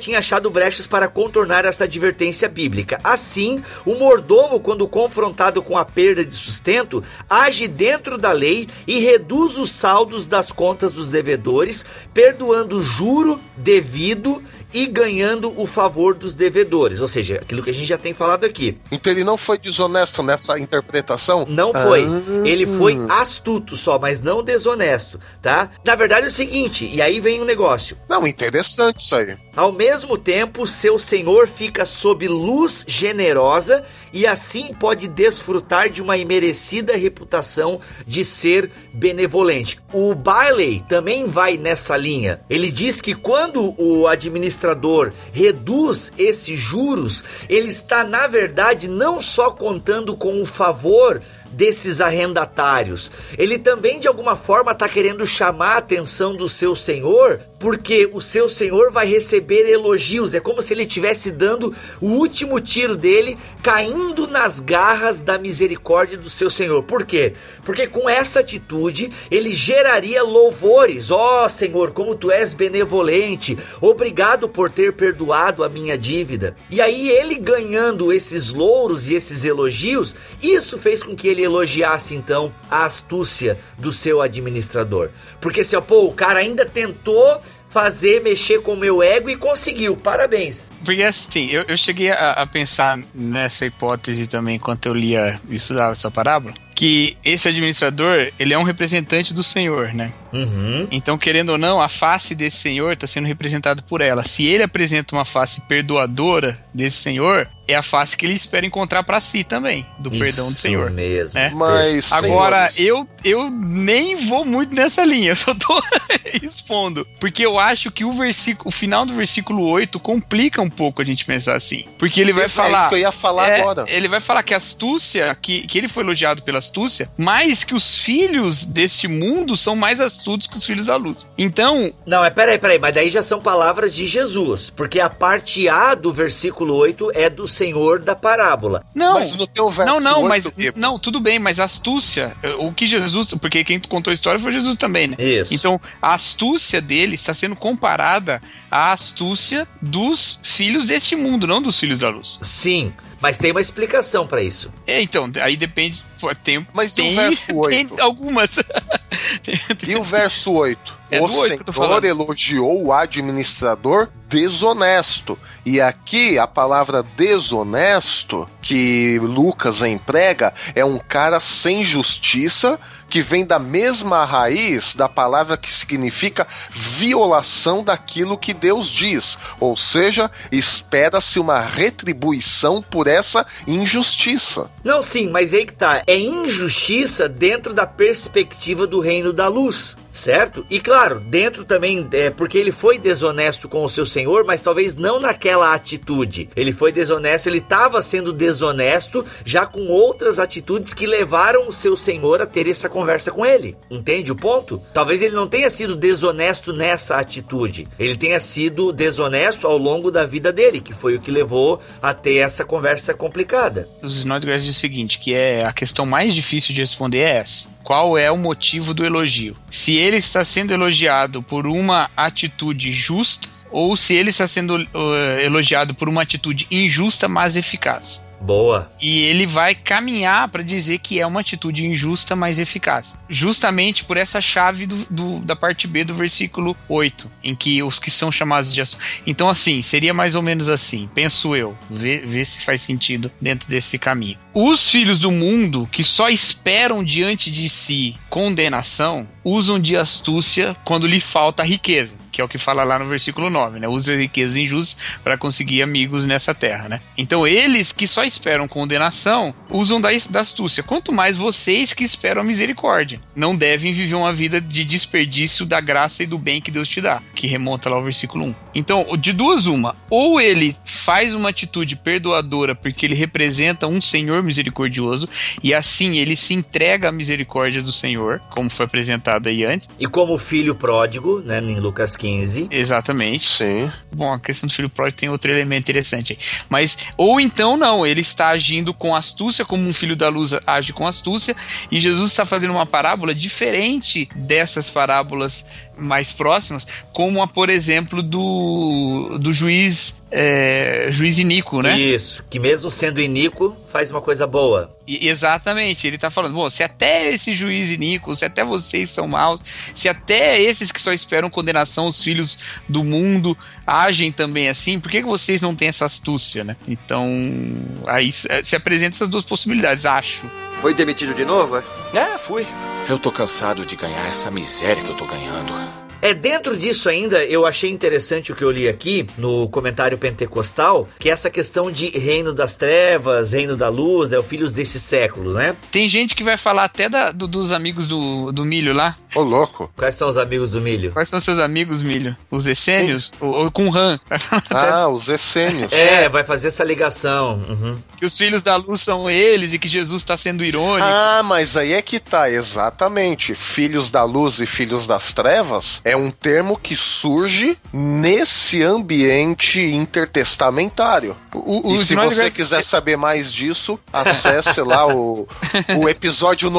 tinha achado brechas para contornar essa advertência bíblica. Assim, o mordomo, quando confrontado com a perda de sustento, age dentro da lei e reduz os saldos das contas dos devedores, perdoando o juro devido e ganhando o favor dos devedores, ou seja, aquilo que a gente já tem falado aqui. Então ele não foi desonesto nessa interpretação? Não foi. Ele foi astuto só, mas não desonesto, tá? Na verdade é o seguinte, e aí vem um negócio. Não, interessante isso aí. Ao mesmo tempo, seu senhor fica sob luz generosa e assim pode desfrutar de uma imerecida reputação de ser benevolente. O Bailey também vai nessa linha. Ele diz que quando o administrador reduz esses juros, ele está, na verdade, não só contando com o favor desses arrendatários, ele também de alguma forma está querendo chamar a atenção do seu senhor, porque o seu senhor vai receber elogios. É como se ele estivesse dando o último tiro dele, caindo nas garras da misericórdia do seu senhor. Por quê? Porque com essa atitude ele geraria louvores. Ó Senhor, como tu és benevolente, obrigado por ter perdoado a minha dívida. E aí ele ganhando esses louros e esses elogios, isso fez com que ele elogiasse então a astúcia do seu administrador. Porque assim, o cara ainda tentou mexer com o meu ego e conseguiu, parabéns. Porque assim, eu cheguei a pensar nessa hipótese também enquanto eu lia e estudava essa parábola, que esse administrador, ele é um representante do Senhor, né? Então, querendo ou não, a face desse Senhor está sendo representada por ela. Se ele apresenta uma face perdoadora desse Senhor, é a face que ele espera encontrar para si também, do perdão do Senhor. Isso mesmo. Né? Mas, agora, eu nem vou muito nessa linha, só tô expondo. Porque eu acho que o final do versículo 8 complica um pouco a gente pensar assim. Porque ele vai falar... É isso que eu ia falar agora. Ele vai falar que a astúcia, que ele foi elogiado pela astúcia, mas que os filhos deste mundo são mais astutos que os filhos da luz. Então... Não, peraí, mas daí já são palavras de Jesus, porque a parte A do versículo 8 é do Senhor da parábola. Não, mas no teu verso não, tudo bem, mas a astúcia, o que Jesus, porque quem contou a história foi Jesus também, né? Isso. Então, a astúcia dele está sendo comparada à astúcia dos filhos deste mundo, não dos filhos da luz. Sim, mas tem uma explicação para isso. Então, aí depende... Mas e o verso 8? Tem algumas. E o verso 8? O Senhor elogiou o administrador desonesto. E aqui a palavra desonesto que Lucas emprega é um cara sem justiça, que vem da mesma raiz da palavra que significa violação daquilo que Deus diz. Ou seja, espera-se uma retribuição por essa injustiça. Não, sim, mas aí que tá. É injustiça dentro da perspectiva do reino da luz, certo? E claro, dentro também, porque ele foi desonesto com o seu senhor, mas talvez não naquela atitude. Ele foi desonesto, ele estava sendo desonesto já com outras atitudes que levaram o seu senhor a ter essa conversa com ele. Entende o ponto? Talvez ele não tenha sido desonesto nessa atitude. Ele tenha sido desonesto ao longo da vida dele, que foi o que levou a ter essa conversa complicada. Os Snodgrass dizem o seguinte, que a questão mais difícil de responder é essa. Qual é o motivo do elogio? Se ele está sendo elogiado por uma atitude justa ou se ele está sendo elogiado por uma atitude injusta, mas eficaz. Boa. E ele vai caminhar para dizer que é uma atitude injusta, mas eficaz. Justamente por essa chave da parte B do versículo 8, em que os que são chamados de... Então, assim, seria mais ou menos assim, penso eu. Vê se faz sentido dentro desse caminho. Os filhos do mundo, que só esperam diante de si condenação, usam de astúcia quando lhe falta riqueza, que é o que fala lá no versículo 9, né? Usa riquezas injustas para conseguir amigos nessa terra, né? Então, eles que só esperam condenação, usam da astúcia. Quanto mais vocês que esperam a misericórdia. Não devem viver uma vida de desperdício da graça e do bem que Deus te dá, que remonta lá ao versículo 1. Então, de duas uma, ou ele faz uma atitude perdoadora porque ele representa um Senhor misericordioso, e assim ele se entrega à misericórdia do Senhor, como foi apresentado aí antes. E como filho pródigo, né, em Lucas 15. Exatamente. Sim. Bom, a questão do filho pródigo tem outro elemento interessante aí. Mas, ou então não, ele está agindo com astúcia, como um filho da luz age com astúcia, e Jesus está fazendo uma parábola diferente dessas parábolas mais próximas, como a, por exemplo, do juiz iníquo, né? Isso, que mesmo sendo iníquo, faz uma coisa boa. Exatamente, ele tá falando, bom, se até esse juiz iníquo, se até vocês são maus, se até esses que só esperam condenação, os filhos do mundo, agem também assim, por que vocês não têm essa astúcia, né? Então, aí se apresentam essas duas possibilidades, acho. Foi demitido de novo, é? Fui. Eu tô cansado de ganhar essa miséria que eu tô ganhando. Dentro disso ainda, eu achei interessante o que eu li aqui no comentário pentecostal, que é essa questão de reino das trevas, reino da luz, o filhos desse século, né? Tem gente que vai falar até dos amigos do Milho lá. Ô, louco. Quais são os amigos do Milho? Quais são seus amigos, Milho? Os essênios? Ou com Han? Os essênios. Vai fazer essa ligação. Uhum. Que os filhos da luz são eles e que Jesus está sendo irônico. Mas aí é que tá, exatamente. Filhos da luz e filhos das trevas é um termo que surge nesse ambiente intertestamentário. E se você quiser saber mais disso, acesse lá o episódio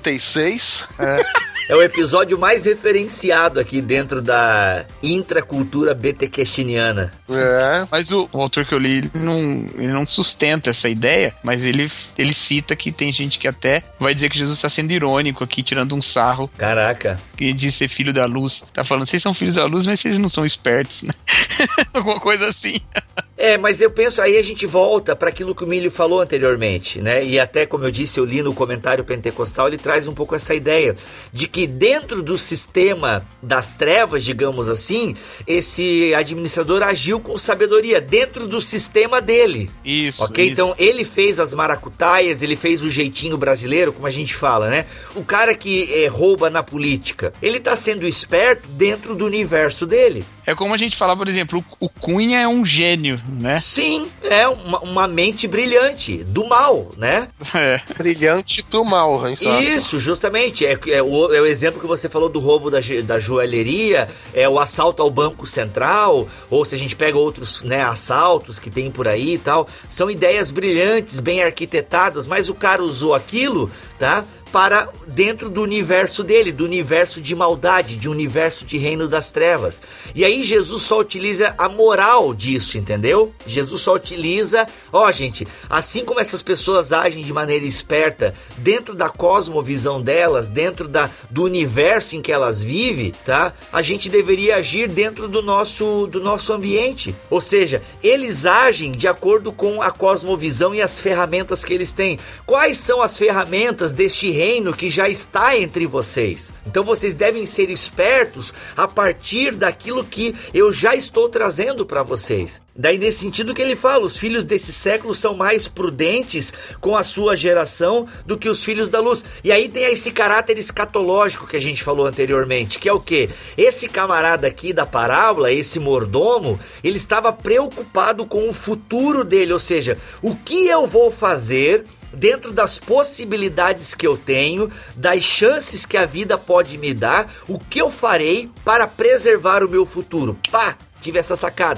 96. É o episódio mais referenciado aqui dentro da intracultura BTcastiniana. Mas o autor que eu li, ele não sustenta essa ideia, mas ele cita que tem gente que até vai dizer que Jesus está sendo irônico aqui, tirando um sarro. Caraca. Que diz ser filho da luz. Tá falando, vocês são filhos da luz, mas vocês não são espertos, né? Alguma coisa assim. Mas eu penso, aí a gente volta para aquilo que o Milho falou anteriormente, né? E até, como eu disse, eu li no comentário pentecostal, ele traz um pouco essa ideia de que dentro do sistema das trevas, digamos assim, esse administrador agiu com sabedoria, dentro do sistema dele. Isso, ok? isso. Então, ele fez as maracutaias, ele fez o jeitinho brasileiro, como a gente fala, né? O cara que rouba na política, ele tá sendo esperto dentro do universo dele. É como a gente fala, por exemplo, o Cunha é um gênio, né? Sim, é uma mente brilhante, do mal, né? Brilhante do mal, exato. Isso, justamente, é o exemplo que você falou do roubo da joalheria, é o assalto ao Banco Central, ou se a gente pega outros, né, assaltos que tem por aí e tal, são ideias brilhantes, bem arquitetadas, mas o cara usou aquilo, tá? Para dentro do universo dele, do universo de maldade, de universo de reino das trevas. E aí Jesus só utiliza a moral disso, entendeu? Jesus só utiliza, gente, assim como essas pessoas agem de maneira esperta dentro da cosmovisão delas, dentro do universo em que elas vivem, tá? A gente deveria agir dentro do nosso ambiente. Ou seja, eles agem de acordo com a cosmovisão e as ferramentas que eles têm. Quais são as ferramentas deste reino que já está entre vocês? Então vocês devem ser espertos a partir daquilo que eu já estou trazendo para vocês. Daí nesse sentido que ele fala, os filhos desse século são mais prudentes com a sua geração do que os filhos da luz. E aí tem esse caráter escatológico que a gente falou anteriormente, que é o quê? Esse camarada aqui da parábola, esse mordomo, ele estava preocupado com o futuro dele, ou seja, o que eu vou fazer dentro das possibilidades que eu tenho, das chances que a vida pode me dar, o que eu farei para preservar o meu futuro. Tive essa sacada,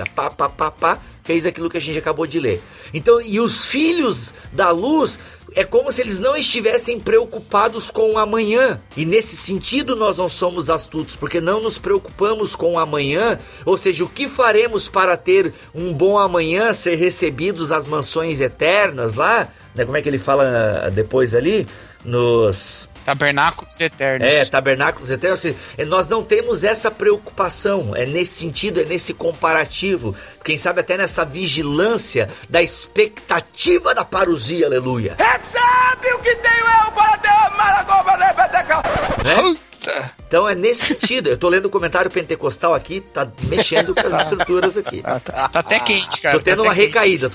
fez aquilo que a gente acabou de ler. Então, e os filhos da luz, é como se eles não estivessem preocupados com o amanhã. E nesse sentido nós não somos astutos, porque não nos preocupamos com o amanhã, ou seja, o que faremos para ter um bom amanhã, ser recebidos às mansões eternas lá, né? Como é que ele fala depois ali? Nos... Tabernáculos eternos. Tabernáculos eternos. Seja, nós não temos essa preocupação. É nesse sentido, é nesse comparativo. Quem sabe até nessa vigilância da expectativa da parousia, aleluia. Recebe o que tenho eu para derramar agora, Então é nesse sentido. Eu tô lendo o comentário pentecostal aqui, tá mexendo com as estruturas aqui. Tá até quente, cara. Tô tendo uma recaída.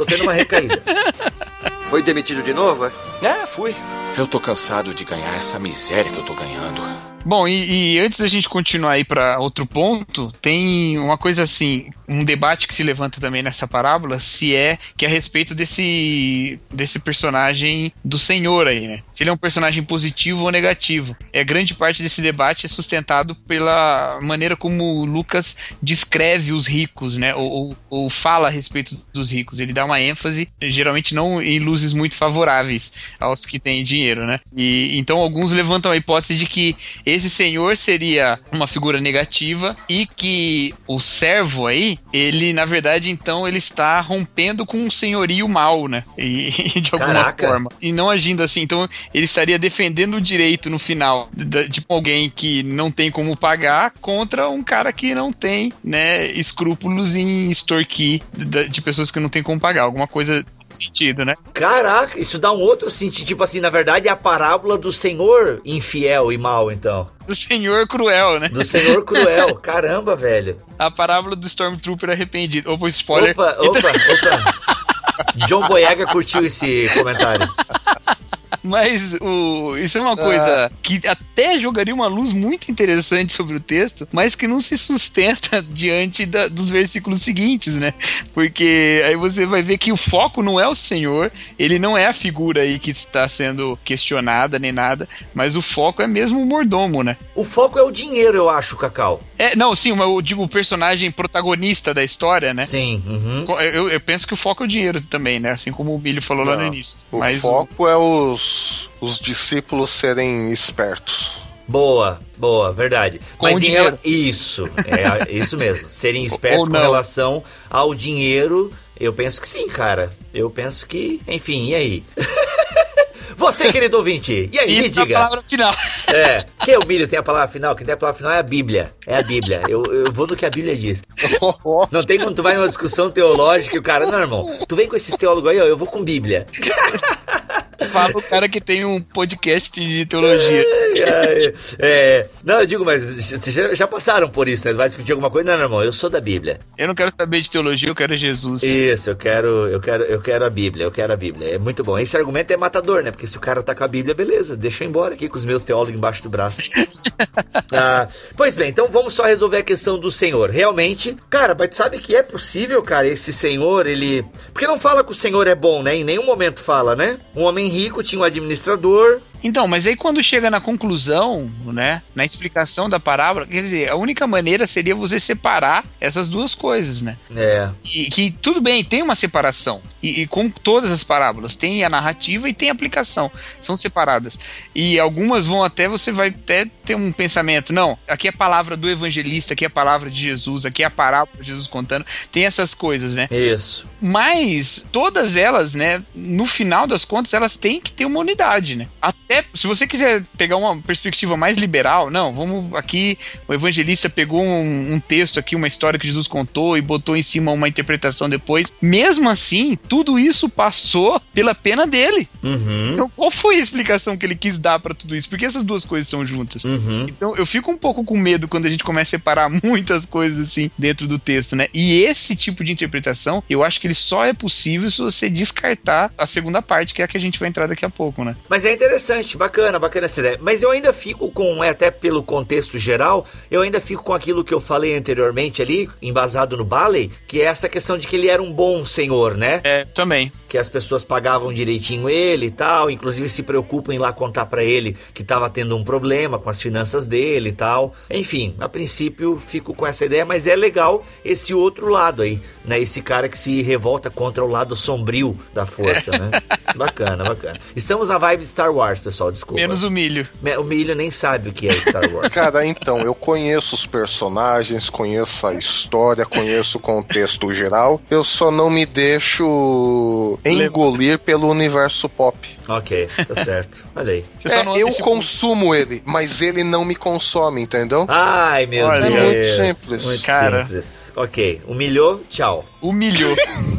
Foi demitido de novo, Fui. Eu tô cansado de ganhar essa miséria que eu tô ganhando. Bom, e antes da gente continuar aí para outro ponto, tem uma coisa assim, um debate que se levanta também nessa parábola, que é a respeito desse personagem do Senhor aí, né? Se ele é um personagem positivo ou negativo. Grande parte desse debate é sustentado pela maneira como Lucas descreve os ricos, né? Ou fala a respeito dos ricos. Ele dá uma ênfase, geralmente não em luzes muito favoráveis aos que têm dinheiro, né? E então alguns levantam a hipótese de que esse senhor seria uma figura negativa e que o servo aí, ele, na verdade, então, ele está rompendo com um senhorio mal, né? E de alguma forma. E não agindo assim. Então, ele estaria defendendo o direito no final de alguém que não tem como pagar contra um cara que não tem, né, escrúpulos em extorquir de pessoas que não tem como pagar. Alguma coisa sentido, né? Caraca, isso dá um outro sentido. Tipo assim, na verdade é a parábola do senhor infiel e mal, então. Do senhor cruel, né? Do senhor cruel. Caramba, velho. A parábola do Stormtrooper arrependido. Opa, spoiler. Opa. John Boyega curtiu esse comentário. Mas isso é uma coisa que até jogaria uma luz muito interessante sobre o texto, mas que não se sustenta diante dos versículos seguintes, né? Porque aí você vai ver que o foco não é o Senhor, ele não é a figura aí que está sendo questionada nem nada, mas o foco é mesmo o mordomo, né? O foco é o dinheiro, eu acho, Cacau. Não, sim, eu digo o personagem protagonista da história, né? Sim. Uhum. Eu penso que o foco é o dinheiro também, né? Assim como o Billy falou lá no início. O foco é os discípulos serem espertos. Boa, verdade. Com o dinheiro. Isso mesmo. Serem espertos com relação ao dinheiro, eu penso que sim, cara. Eu penso que, enfim, e aí? Você, querido ouvinte, e aí, me diga. A palavra final. Quem é o Milho tem a palavra final? Quem tem a palavra final é a Bíblia. Eu vou no que a Bíblia diz. Não tem quando tu vai numa discussão teológica e o cara, não, irmão, tu vem com esses teólogos aí, ó, eu vou com Bíblia. Fala o cara que tem um podcast de teologia. Não, eu digo, mas vocês já passaram por isso, né? Vai discutir alguma coisa? Não, irmão, eu sou da Bíblia. Eu não quero saber de teologia, eu quero Jesus. Isso, eu quero a Bíblia, É muito bom. Esse argumento é matador, né? Porque se o cara tá com a Bíblia, beleza, deixa eu ir embora aqui com os meus teólogos embaixo do braço. Pois bem, então vamos só resolver a questão do Senhor. Realmente, cara, mas tu sabe que é possível, cara, esse Senhor, ele... Porque não fala que o Senhor é bom, né? Em nenhum momento fala, né? Um homem rico tinha um administrador. Então, mas aí quando chega na conclusão, né, na explicação da parábola, quer dizer, a única maneira seria você separar essas duas coisas, né? E que tudo bem, tem uma separação. E com todas as parábolas, tem a narrativa e tem a aplicação. São separadas. E algumas você vai até ter um pensamento, não, aqui é a palavra do evangelista, aqui é a palavra de Jesus, aqui é a parábola de Jesus contando. Tem essas coisas, né? Isso. Mas todas elas, né, no final das contas, elas têm que ter uma unidade, né? Até se você quiser pegar uma perspectiva mais liberal, não, vamos aqui, o evangelista pegou um texto aqui, uma história que Jesus contou e botou em cima uma interpretação depois. Mesmo assim, tudo isso passou pela pena dele. Uhum. Então, qual foi a explicação que ele quis dar pra tudo isso? Porque essas duas coisas são juntas. Uhum. Então, eu fico um pouco com medo quando a gente começa a separar muitas coisas assim dentro do texto, né? E esse tipo de interpretação, eu acho que ele só é possível se você descartar a segunda parte, que é a que a gente vai entrar daqui a pouco, né? Mas é interessante, bacana essa ideia. Mas eu ainda fico com, até pelo contexto geral, eu ainda fico com aquilo que eu falei anteriormente ali, embasado no Balley, que é essa questão de que ele era um bom senhor, né? Também. Que as pessoas pagavam direitinho ele e tal, inclusive se preocupam em ir lá contar pra ele que tava tendo um problema com as finanças dele e tal. Enfim, a princípio fico com essa ideia, mas é legal esse outro lado aí, né? Esse cara que se revolta contra o lado sombrio da força, né? Bacana. Estamos na vibe Star Wars, pessoal, desculpa. Menos o Milho. O Milho nem sabe o que é Star Wars. Cara, então, eu conheço os personagens, conheço a história, conheço o contexto geral, eu só não me deixo engolir pelo universo pop. Ok, tá certo. Olha aí. Eu consumo ele, mas ele não me consome, entendeu? Ai, meu Deus. É muito simples. Muito simples. Ok, humilhou, tchau. Humilhou.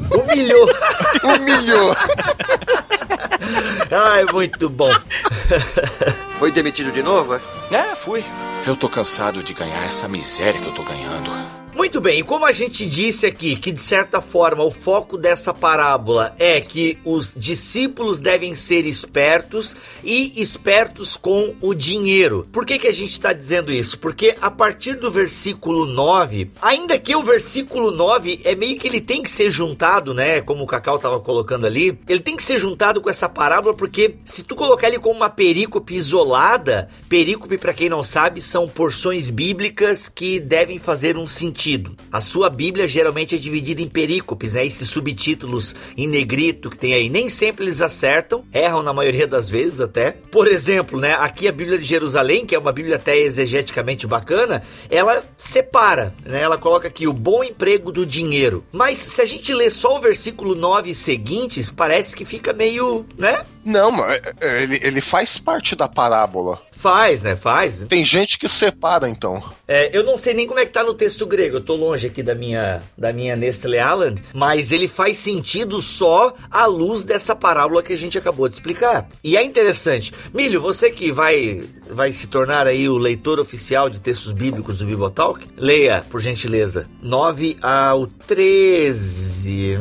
Ai, muito bom. Foi demitido de novo, é? Fui. Eu tô cansado de ganhar essa miséria que eu tô ganhando. Muito bem, e como a gente disse aqui, que de certa forma o foco dessa parábola é que os discípulos devem ser espertos e espertos com o dinheiro. Por que a gente está dizendo isso? Porque a partir do versículo 9, ainda que o versículo 9 é meio que ele tem que ser juntado, né? Como o Cacau estava colocando ali, ele tem que ser juntado com essa parábola, porque se tu colocar ele como uma perícope isolada, perícope, para quem não sabe, são porções bíblicas que devem fazer um sentido. sentido. A sua Bíblia geralmente é dividida em perícopes, né? Esses subtítulos em negrito que tem aí. Nem sempre eles acertam, erram na maioria das vezes até. Por exemplo, né? Aqui a Bíblia de Jerusalém, que é uma Bíblia até exegeticamente bacana, ela separa, né? Ela coloca aqui o bom emprego do dinheiro. Mas se a gente ler só o versículo 9 seguintes, parece que fica meio, né? Não, mas ele faz parte da parábola. Faz, né? Faz. Tem gente que separa, então. Eu não sei nem como é que tá no texto grego. Eu tô longe aqui da minha Nestle Aland, mas ele faz sentido só à luz dessa parábola que a gente acabou de explicar. E é interessante. Milho, você que vai se tornar aí o leitor oficial de textos bíblicos do Bibotalk, leia, por gentileza, 9 ao 13.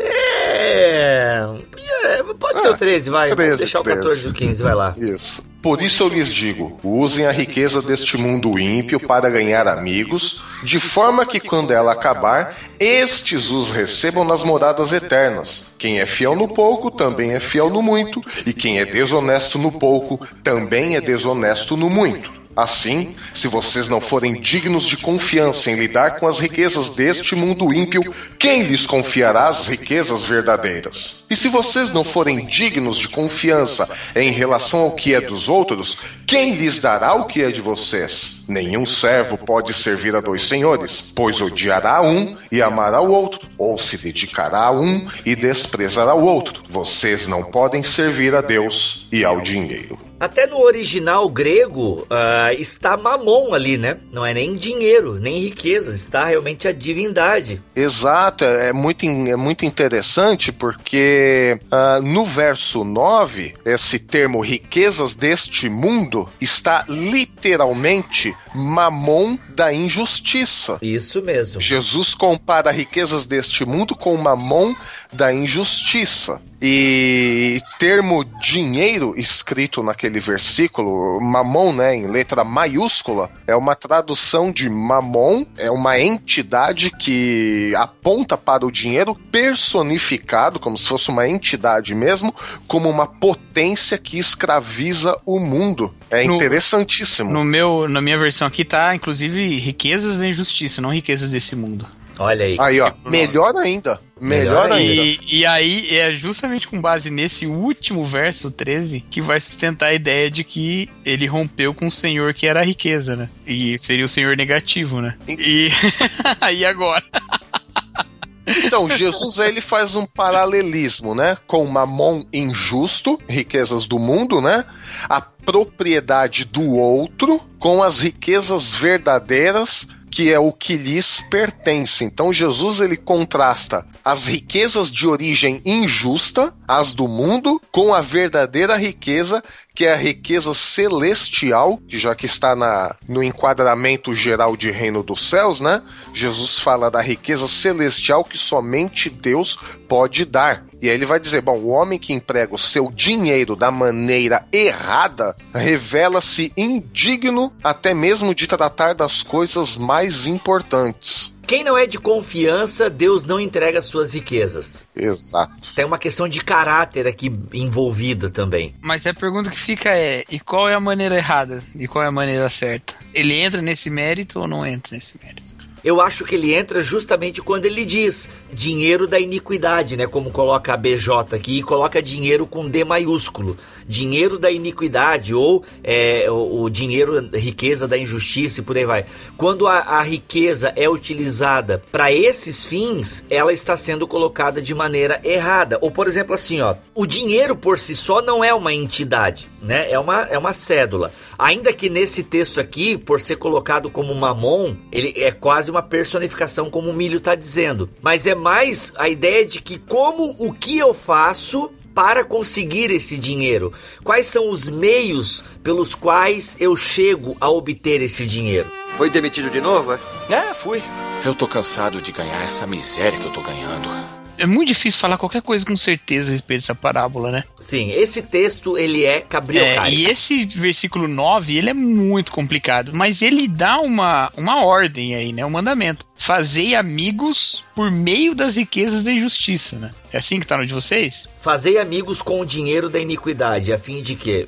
Pode ser o 13, vai. 13, Vamos deixar o 14 e o 15, vai lá. Isso. Por isso eu lhes digo, usem a riqueza deste mundo ímpio para ganhar amigos, de forma que quando ela acabar, estes os recebam nas moradas eternas. Quem é fiel no pouco, também é fiel no muito, e quem é desonesto no pouco, também é desonesto no muito. Assim, se vocês não forem dignos de confiança em lidar com as riquezas deste mundo ímpio, quem lhes confiará as riquezas verdadeiras? E se vocês não forem dignos de confiança em relação ao que é dos outros, quem lhes dará o que é de vocês? Nenhum servo pode servir a dois senhores, pois odiará um e amará o outro, ou se dedicará a um e desprezará o outro. Vocês não podem servir a Deus e ao dinheiro. Até no original grego está mamon ali, né? Não é nem dinheiro, nem riqueza, está realmente a divindade. Exato, é muito interessante porque no verso 9, esse termo riquezas deste mundo está literalmente mamon da injustiça. Isso mesmo. Jesus compara riquezas deste mundo com mamon da injustiça. E termo dinheiro escrito naquele versículo, mamon, né, em letra maiúscula, é uma tradução de mamon, é uma entidade que aponta para o dinheiro personificado, como se fosse uma entidade mesmo, como uma potência que escraviza o mundo. É interessantíssimo. Na minha versão aqui tá, inclusive, riquezas da injustiça, não riquezas desse mundo. Olha aí. Aí, ó, melhor ainda. Melhor ainda. E aí é justamente com base nesse último verso 13 que vai sustentar a ideia de que ele rompeu com o senhor que era a riqueza, né? E seria o senhor negativo, né? E aí agora... Então, Jesus ele faz um paralelismo, né? Com o mamon injusto, riquezas do mundo, né? A propriedade do outro com as riquezas verdadeiras, que é o que lhes pertence. Então Jesus ele contrasta as riquezas de origem injusta, as do mundo, com a verdadeira riqueza, que é a riqueza celestial, que já que está no enquadramento geral de reino dos céus, né? Jesus fala da riqueza celestial que somente Deus pode dar. E aí ele vai dizer, bom, o homem que emprega o seu dinheiro da maneira errada revela-se indigno até mesmo de tratar das coisas mais importantes. Quem não é de confiança, Deus não entrega suas riquezas. Exato. Tem uma questão de caráter aqui envolvida também. Mas a pergunta que fica é, e qual é a maneira errada? E qual é a maneira certa? Ele entra nesse mérito ou não entra nesse mérito? Eu acho que ele entra justamente quando ele diz dinheiro da iniquidade, né? Como coloca a BJ aqui, e coloca dinheiro com D maiúsculo. Dinheiro da iniquidade, ou o dinheiro, riqueza da injustiça e por aí vai. Quando a riqueza é utilizada para esses fins, ela está sendo colocada de maneira errada. Ou, por exemplo, assim, ó, o dinheiro por si só não é uma entidade, né? É uma cédula. Ainda que nesse texto aqui, por ser colocado como mamon, ele é quase uma personificação, como o Milho está dizendo. Mas é mais a ideia de que o que eu faço para conseguir esse dinheiro? Quais são os meios pelos quais eu chego a obter esse dinheiro? Foi demitido de novo, é? Fui. Eu tô cansado de ganhar essa miséria que eu tô ganhando. É muito difícil falar qualquer coisa com certeza a respeito dessa parábola, né? Sim, esse texto, ele é cabriocárico. E esse versículo 9, ele é muito complicado, mas ele dá uma ordem aí, né? Um mandamento. Fazei amigos por meio das riquezas da injustiça, né? É assim que tá no de vocês? Fazei amigos com o dinheiro da iniquidade, a fim de quê?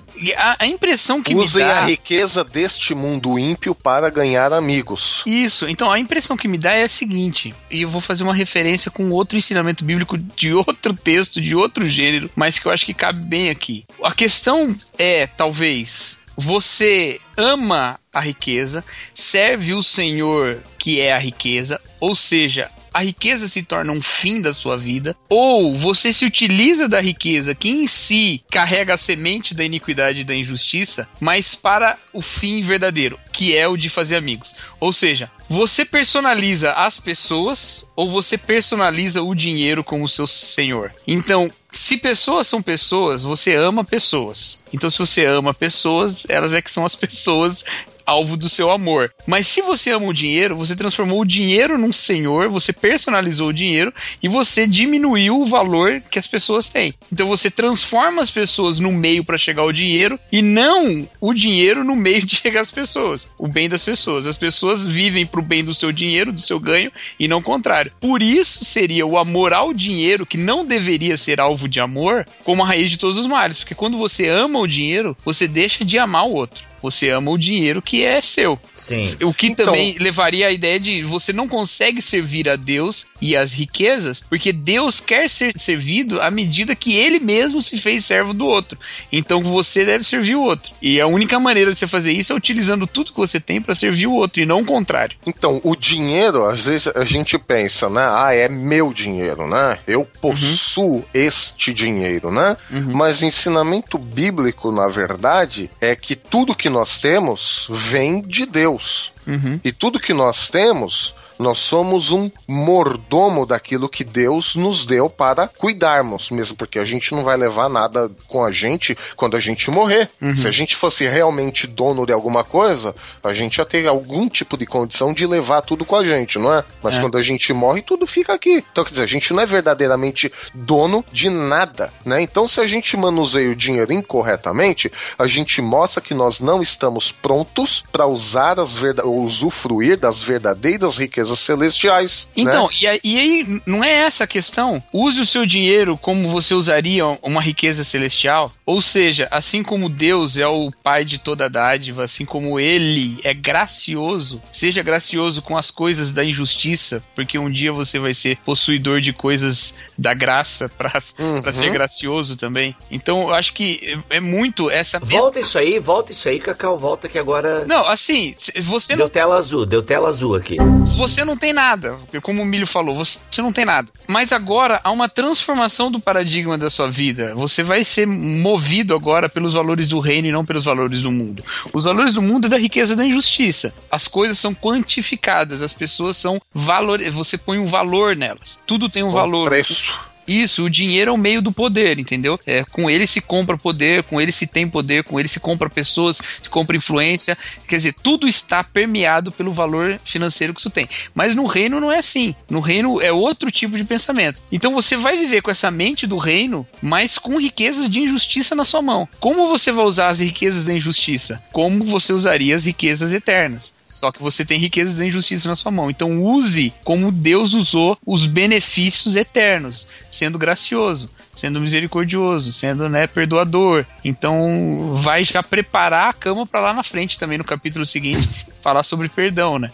A impressão que Usem me dá... a riqueza deste mundo ímpio para ganhar amigos. Isso, então a impressão que me dá é a seguinte, e eu vou fazer uma referência com outro ensinamento bíblico de outro texto, de outro gênero, mas que eu acho que cabe bem aqui. A questão é, talvez... Você ama a riqueza, serve o Senhor que é a riqueza, ou seja, a riqueza se torna um fim da sua vida, ou você se utiliza da riqueza que em si carrega a semente da iniquidade e da injustiça, mas para o fim verdadeiro, que é o de fazer amigos. Ou seja, você personaliza as pessoas ou você personaliza o dinheiro como seu senhor. Então, se pessoas são pessoas, você ama pessoas. Então, se você ama pessoas, elas é que são as pessoas alvo do seu amor. Mas se você ama o dinheiro, você transformou o dinheiro num senhor, você personalizou o dinheiro e você diminuiu o valor que as pessoas têm. Então você transforma as pessoas no meio para chegar ao dinheiro e não o dinheiro no meio de chegar às pessoas, o bem das pessoas. As pessoas vivem pro bem do seu dinheiro, do seu ganho e não o contrário. Por isso seria o amor ao dinheiro, que não deveria ser alvo de amor, como a raiz de todos os males, porque quando você ama o dinheiro, você deixa de amar o outro. Você ama o dinheiro que é seu. Sim. O que também levaria à ideia de você não consegue servir a Deus e as riquezas, porque Deus quer ser servido à medida que ele mesmo se fez servo do outro. Então você deve servir o outro. E a única maneira de você fazer isso é utilizando tudo que você tem para servir o outro e não o contrário. Então, o dinheiro, às vezes a gente pensa, né? É meu dinheiro, né? Eu possuo este dinheiro, né? Mas o ensinamento bíblico, na verdade, é que tudo que nós temos vem de Deus. E tudo que nós temos, nós somos um mordomo daquilo que Deus nos deu para cuidarmos, mesmo porque a gente não vai levar nada com a gente quando a gente morrer. Se a gente fosse realmente dono de alguma coisa, a gente ia ter algum tipo de condição de levar tudo com a gente, não é? Mas quando a gente morre, tudo fica aqui. Então, quer dizer, a gente não é verdadeiramente dono de nada, né? Então, se a gente manuseia o dinheiro incorretamente, a gente mostra que nós não estamos prontos para usar usufruir das verdadeiras riquezas celestiais. Então, né? e aí não é essa a questão? Use o seu dinheiro como você usaria uma riqueza celestial, ou seja, assim como Deus é o Pai de toda dádiva, assim como Ele é gracioso, seja gracioso com as coisas da injustiça, porque um dia você vai ser possuidor de coisas da graça para ser gracioso também. Então eu acho que é muito essa... Volta isso aí, Cacau, volta que agora... Não, assim, você deu tela azul aqui. Você não tem nada, como o Milho falou, você não tem nada. Mas agora há uma transformação do paradigma da sua vida. Você vai ser movido agora pelos valores do reino e não pelos valores do mundo. Os valores do mundo é da riqueza e da injustiça. As coisas são quantificadas, as pessoas são valores, você põe um valor nelas. Tudo tem um valor. Preço. Isso, o dinheiro é o meio do poder, entendeu? Com ele se compra poder, com ele se tem poder, com ele se compra pessoas, se compra influência. Quer dizer, tudo está permeado pelo valor financeiro que isso tem. Mas no reino não é assim. No reino é outro tipo de pensamento. Então você vai viver com essa mente do reino, mas com riquezas de injustiça na sua mão. Como você vai usar as riquezas da injustiça? Como você usaria as riquezas eternas? Só que você tem riquezas da injustiça na sua mão. Então use como Deus usou os benefícios eternos, sendo gracioso, sendo misericordioso, sendo, perdoador. Então vai já preparar a cama para lá na frente também, no capítulo seguinte, falar sobre perdão, né?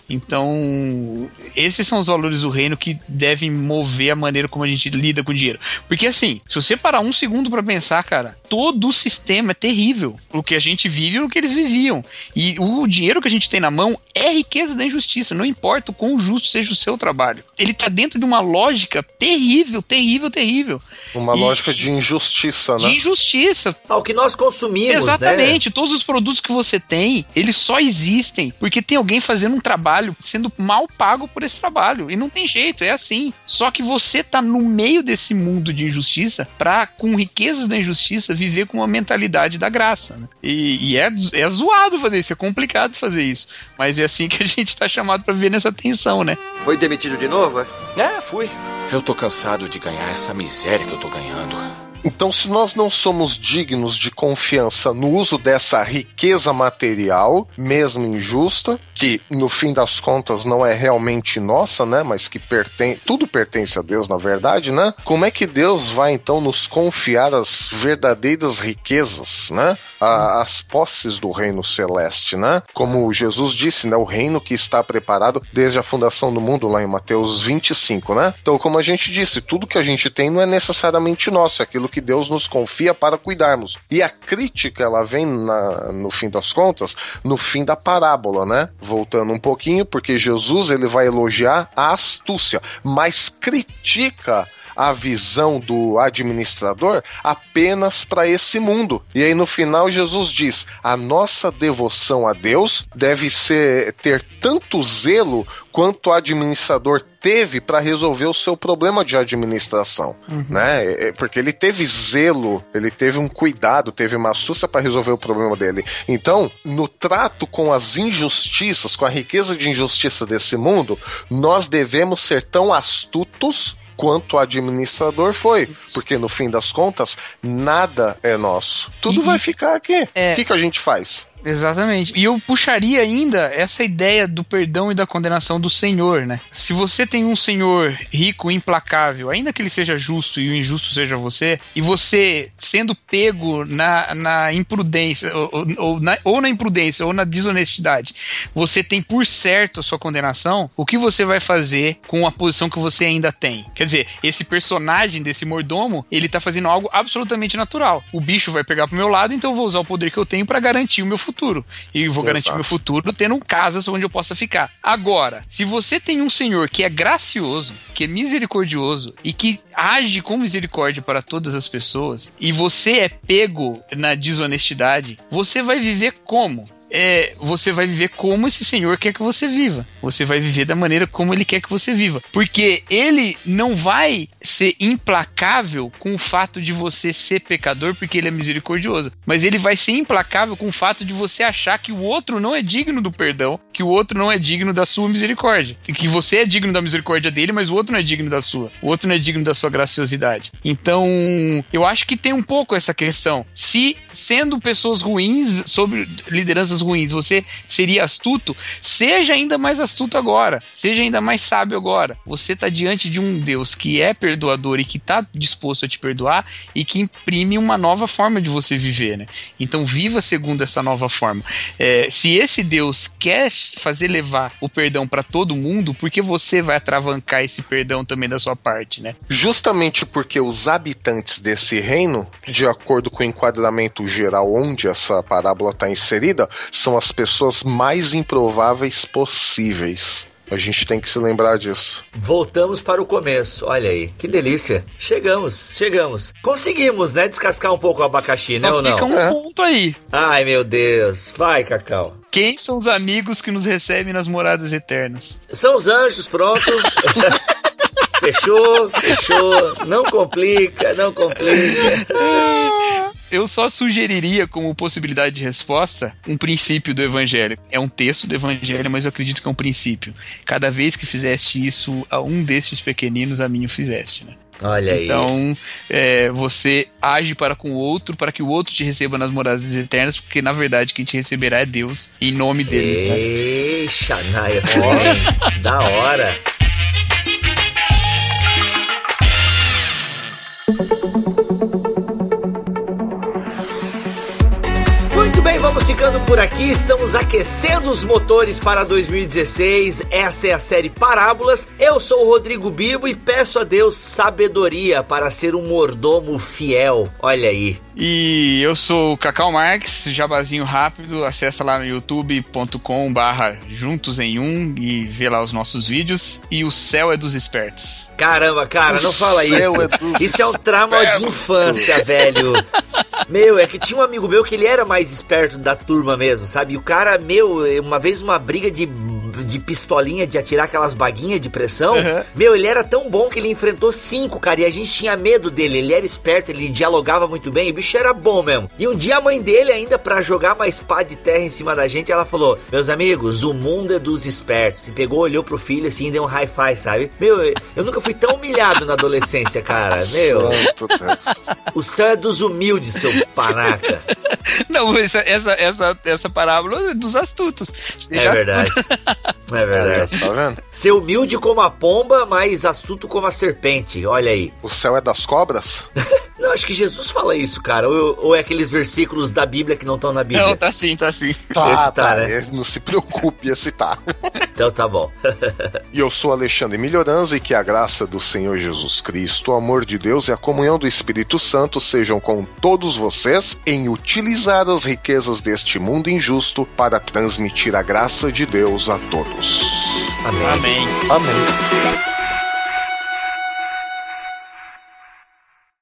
Então esses são os valores do reino que devem mover a maneira como a gente lida com o dinheiro. Porque assim, se você parar um segundo para pensar, cara, todo o sistema é terrível. O que a gente vive e o que eles viviam. E o dinheiro que a gente tem na mão é riqueza da injustiça, não importa o quão justo seja o seu trabalho. Ele tá dentro de uma lógica terrível. Uma lógica de injustiça, né? De injustiça. O que nós consumimos, exatamente, né? Todos os produtos que você tem, eles só existem porque tem alguém fazendo um trabalho, sendo mal pago por esse trabalho. E não tem jeito, é assim. Só que você tá no meio desse mundo de injustiça pra, com riquezas da injustiça, viver com uma mentalidade da graça, né? E é zoado fazer isso, é complicado fazer isso. Mas é assim que a gente tá chamado pra viver nessa tensão, né? Foi demitido de novo? Fui. Eu tô cansado de ganhar essa miséria que eu tô ganhando. Então, se nós não somos dignos de confiança no uso dessa riqueza material, mesmo injusta, que no fim das contas não é realmente nossa, né? Mas que tudo pertence a Deus, na verdade, né? Como é que Deus vai então nos confiar as verdadeiras riquezas, né? As posses do reino celeste, né? Como Jesus disse, né? O reino que está preparado desde a fundação do mundo, lá em Mateus 25, né? Então, como a gente disse, tudo que a gente tem não é necessariamente nosso, é aquilo que Deus nos confia para cuidarmos. E a crítica, ela vem no fim das contas, no fim da parábola, né? Voltando um pouquinho, porque Jesus, ele vai elogiar a astúcia, mas critica a visão do administrador apenas para esse mundo. E aí no final Jesus diz: a nossa devoção a Deus deve ter tanto zelo quanto o administrador teve para resolver o seu problema de administração, né? Porque ele teve zelo, ele teve um cuidado, teve uma astúcia para resolver o problema dele. Então, no trato com as injustiças, com a riqueza de injustiça desse mundo, nós devemos ser tão astutos quanto o administrador foi, porque no fim das contas nada é nosso, tudo vai ficar aqui. O que a gente faz? Exatamente. E eu puxaria ainda essa ideia do perdão e da condenação do Senhor, né? Se você tem um Senhor rico, implacável, ainda que ele seja justo e o injusto seja você, e você sendo pego na imprudência, ou na imprudência, ou na desonestidade, você tem por certo a sua condenação, o que você vai fazer com a posição que você ainda tem? Quer dizer, esse personagem desse mordomo, ele tá fazendo algo absolutamente natural. O bicho vai pegar pro meu lado, então eu vou usar o poder que eu tenho pra garantir o meu futuro. E vou garantir meu futuro tendo casas onde eu possa ficar. Agora, se você tem um Senhor que é gracioso, que é misericordioso e que age com misericórdia para todas as pessoas, e você é pego na desonestidade, você vai viver como? Você vai viver como esse Senhor quer que você viva. Você vai viver da maneira como Ele quer que você viva. Porque Ele não vai ser implacável com o fato de você ser pecador, porque Ele é misericordioso. Mas Ele vai ser implacável com o fato de você achar que o outro não é digno do perdão, que o outro não é digno da sua misericórdia. Que você é digno da misericórdia dele, mas o outro não é digno da sua. O outro não é digno da sua graciosidade. Então, eu acho que tem um pouco essa questão. Se, sendo pessoas ruins, sob lideranças ruins, você seria astuto, seja ainda mais astuto agora, seja ainda mais sábio agora. Você está diante de um Deus que é perdoador e que está disposto a te perdoar e que imprime uma nova forma de você viver, né? Então viva segundo essa nova forma. Se esse Deus quer fazer levar o perdão para todo mundo, por que você vai atravancar esse perdão também da sua parte, né? Justamente porque os habitantes desse reino, de acordo com o enquadramento geral onde essa parábola está inserida, são as pessoas mais improváveis possíveis. A gente tem que se lembrar disso. Voltamos para o começo, olha aí, que delícia. Chegamos. Conseguimos, né, descascar um pouco o abacaxi, né, ou não? Só fica um ponto aí. Ai, meu Deus. Vai, Cacau. Quem são os amigos que nos recebem nas moradas eternas? São os anjos, pronto. Fechou. Não complica. Eu só sugeriria como possibilidade de resposta um princípio do evangelho. É um texto do evangelho, mas eu acredito que é um princípio. Cada vez que fizeste isso a um destes pequeninos, a mim o fizeste, né? Olha aí. Então, você age para com o outro, para que o outro te receba nas moradas eternas, porque na verdade quem te receberá é Deus, em nome deles. Ei, Xanaia, da hora. Muito bem, vamos ficando por aqui, estamos aquecendo os motores para 2016, esta é a série Parábolas, eu sou o Rodrigo Bibo e peço a Deus sabedoria para ser um mordomo fiel, olha aí. E eu sou o Cacau Marques, jabazinho rápido, acessa lá no youtube.com/juntos em um e vê lá os nossos vídeos, e o céu é dos espertos. Caramba, cara, não fala isso, isso é um trauma de infância, velho. Meu, é que tinha um amigo meu que ele era mais esperto da turma mesmo, sabe? E o cara, uma vez uma briga de de pistolinha, de atirar aquelas baguinhas de pressão. Meu, ele era tão bom que ele enfrentou 5, cara, e a gente tinha medo dele. Ele era esperto, ele dialogava muito bem, o bicho era bom mesmo. E um dia a mãe dele, ainda pra jogar uma espada de terra em cima da gente, ela falou: meus amigos, o mundo é dos espertos. E pegou, olhou pro filho assim e deu um high-five, sabe? Meu, eu nunca fui tão humilhado na adolescência, cara. Meu, o céu é dos humildes, seu panaca. Não, essa parábola é dos astutos. É verdade. É verdade. Tá vendo? Ser humilde como a pomba, mas astuto como a serpente. Olha aí. O céu é das cobras? Não, acho que Jesus fala isso, cara. Ou é aqueles versículos da Bíblia que não estão na Bíblia? Não, tá sim. Tá, né? Não se preocupe, esse tá. Então tá bom. E eu sou Alexandre Melhoranza e que a graça do Senhor Jesus Cristo, o amor de Deus e a comunhão do Espírito Santo sejam com todos vocês em utilizar as riquezas deste mundo injusto para transmitir a graça de Deus a todos. Amém. Amém. Amém.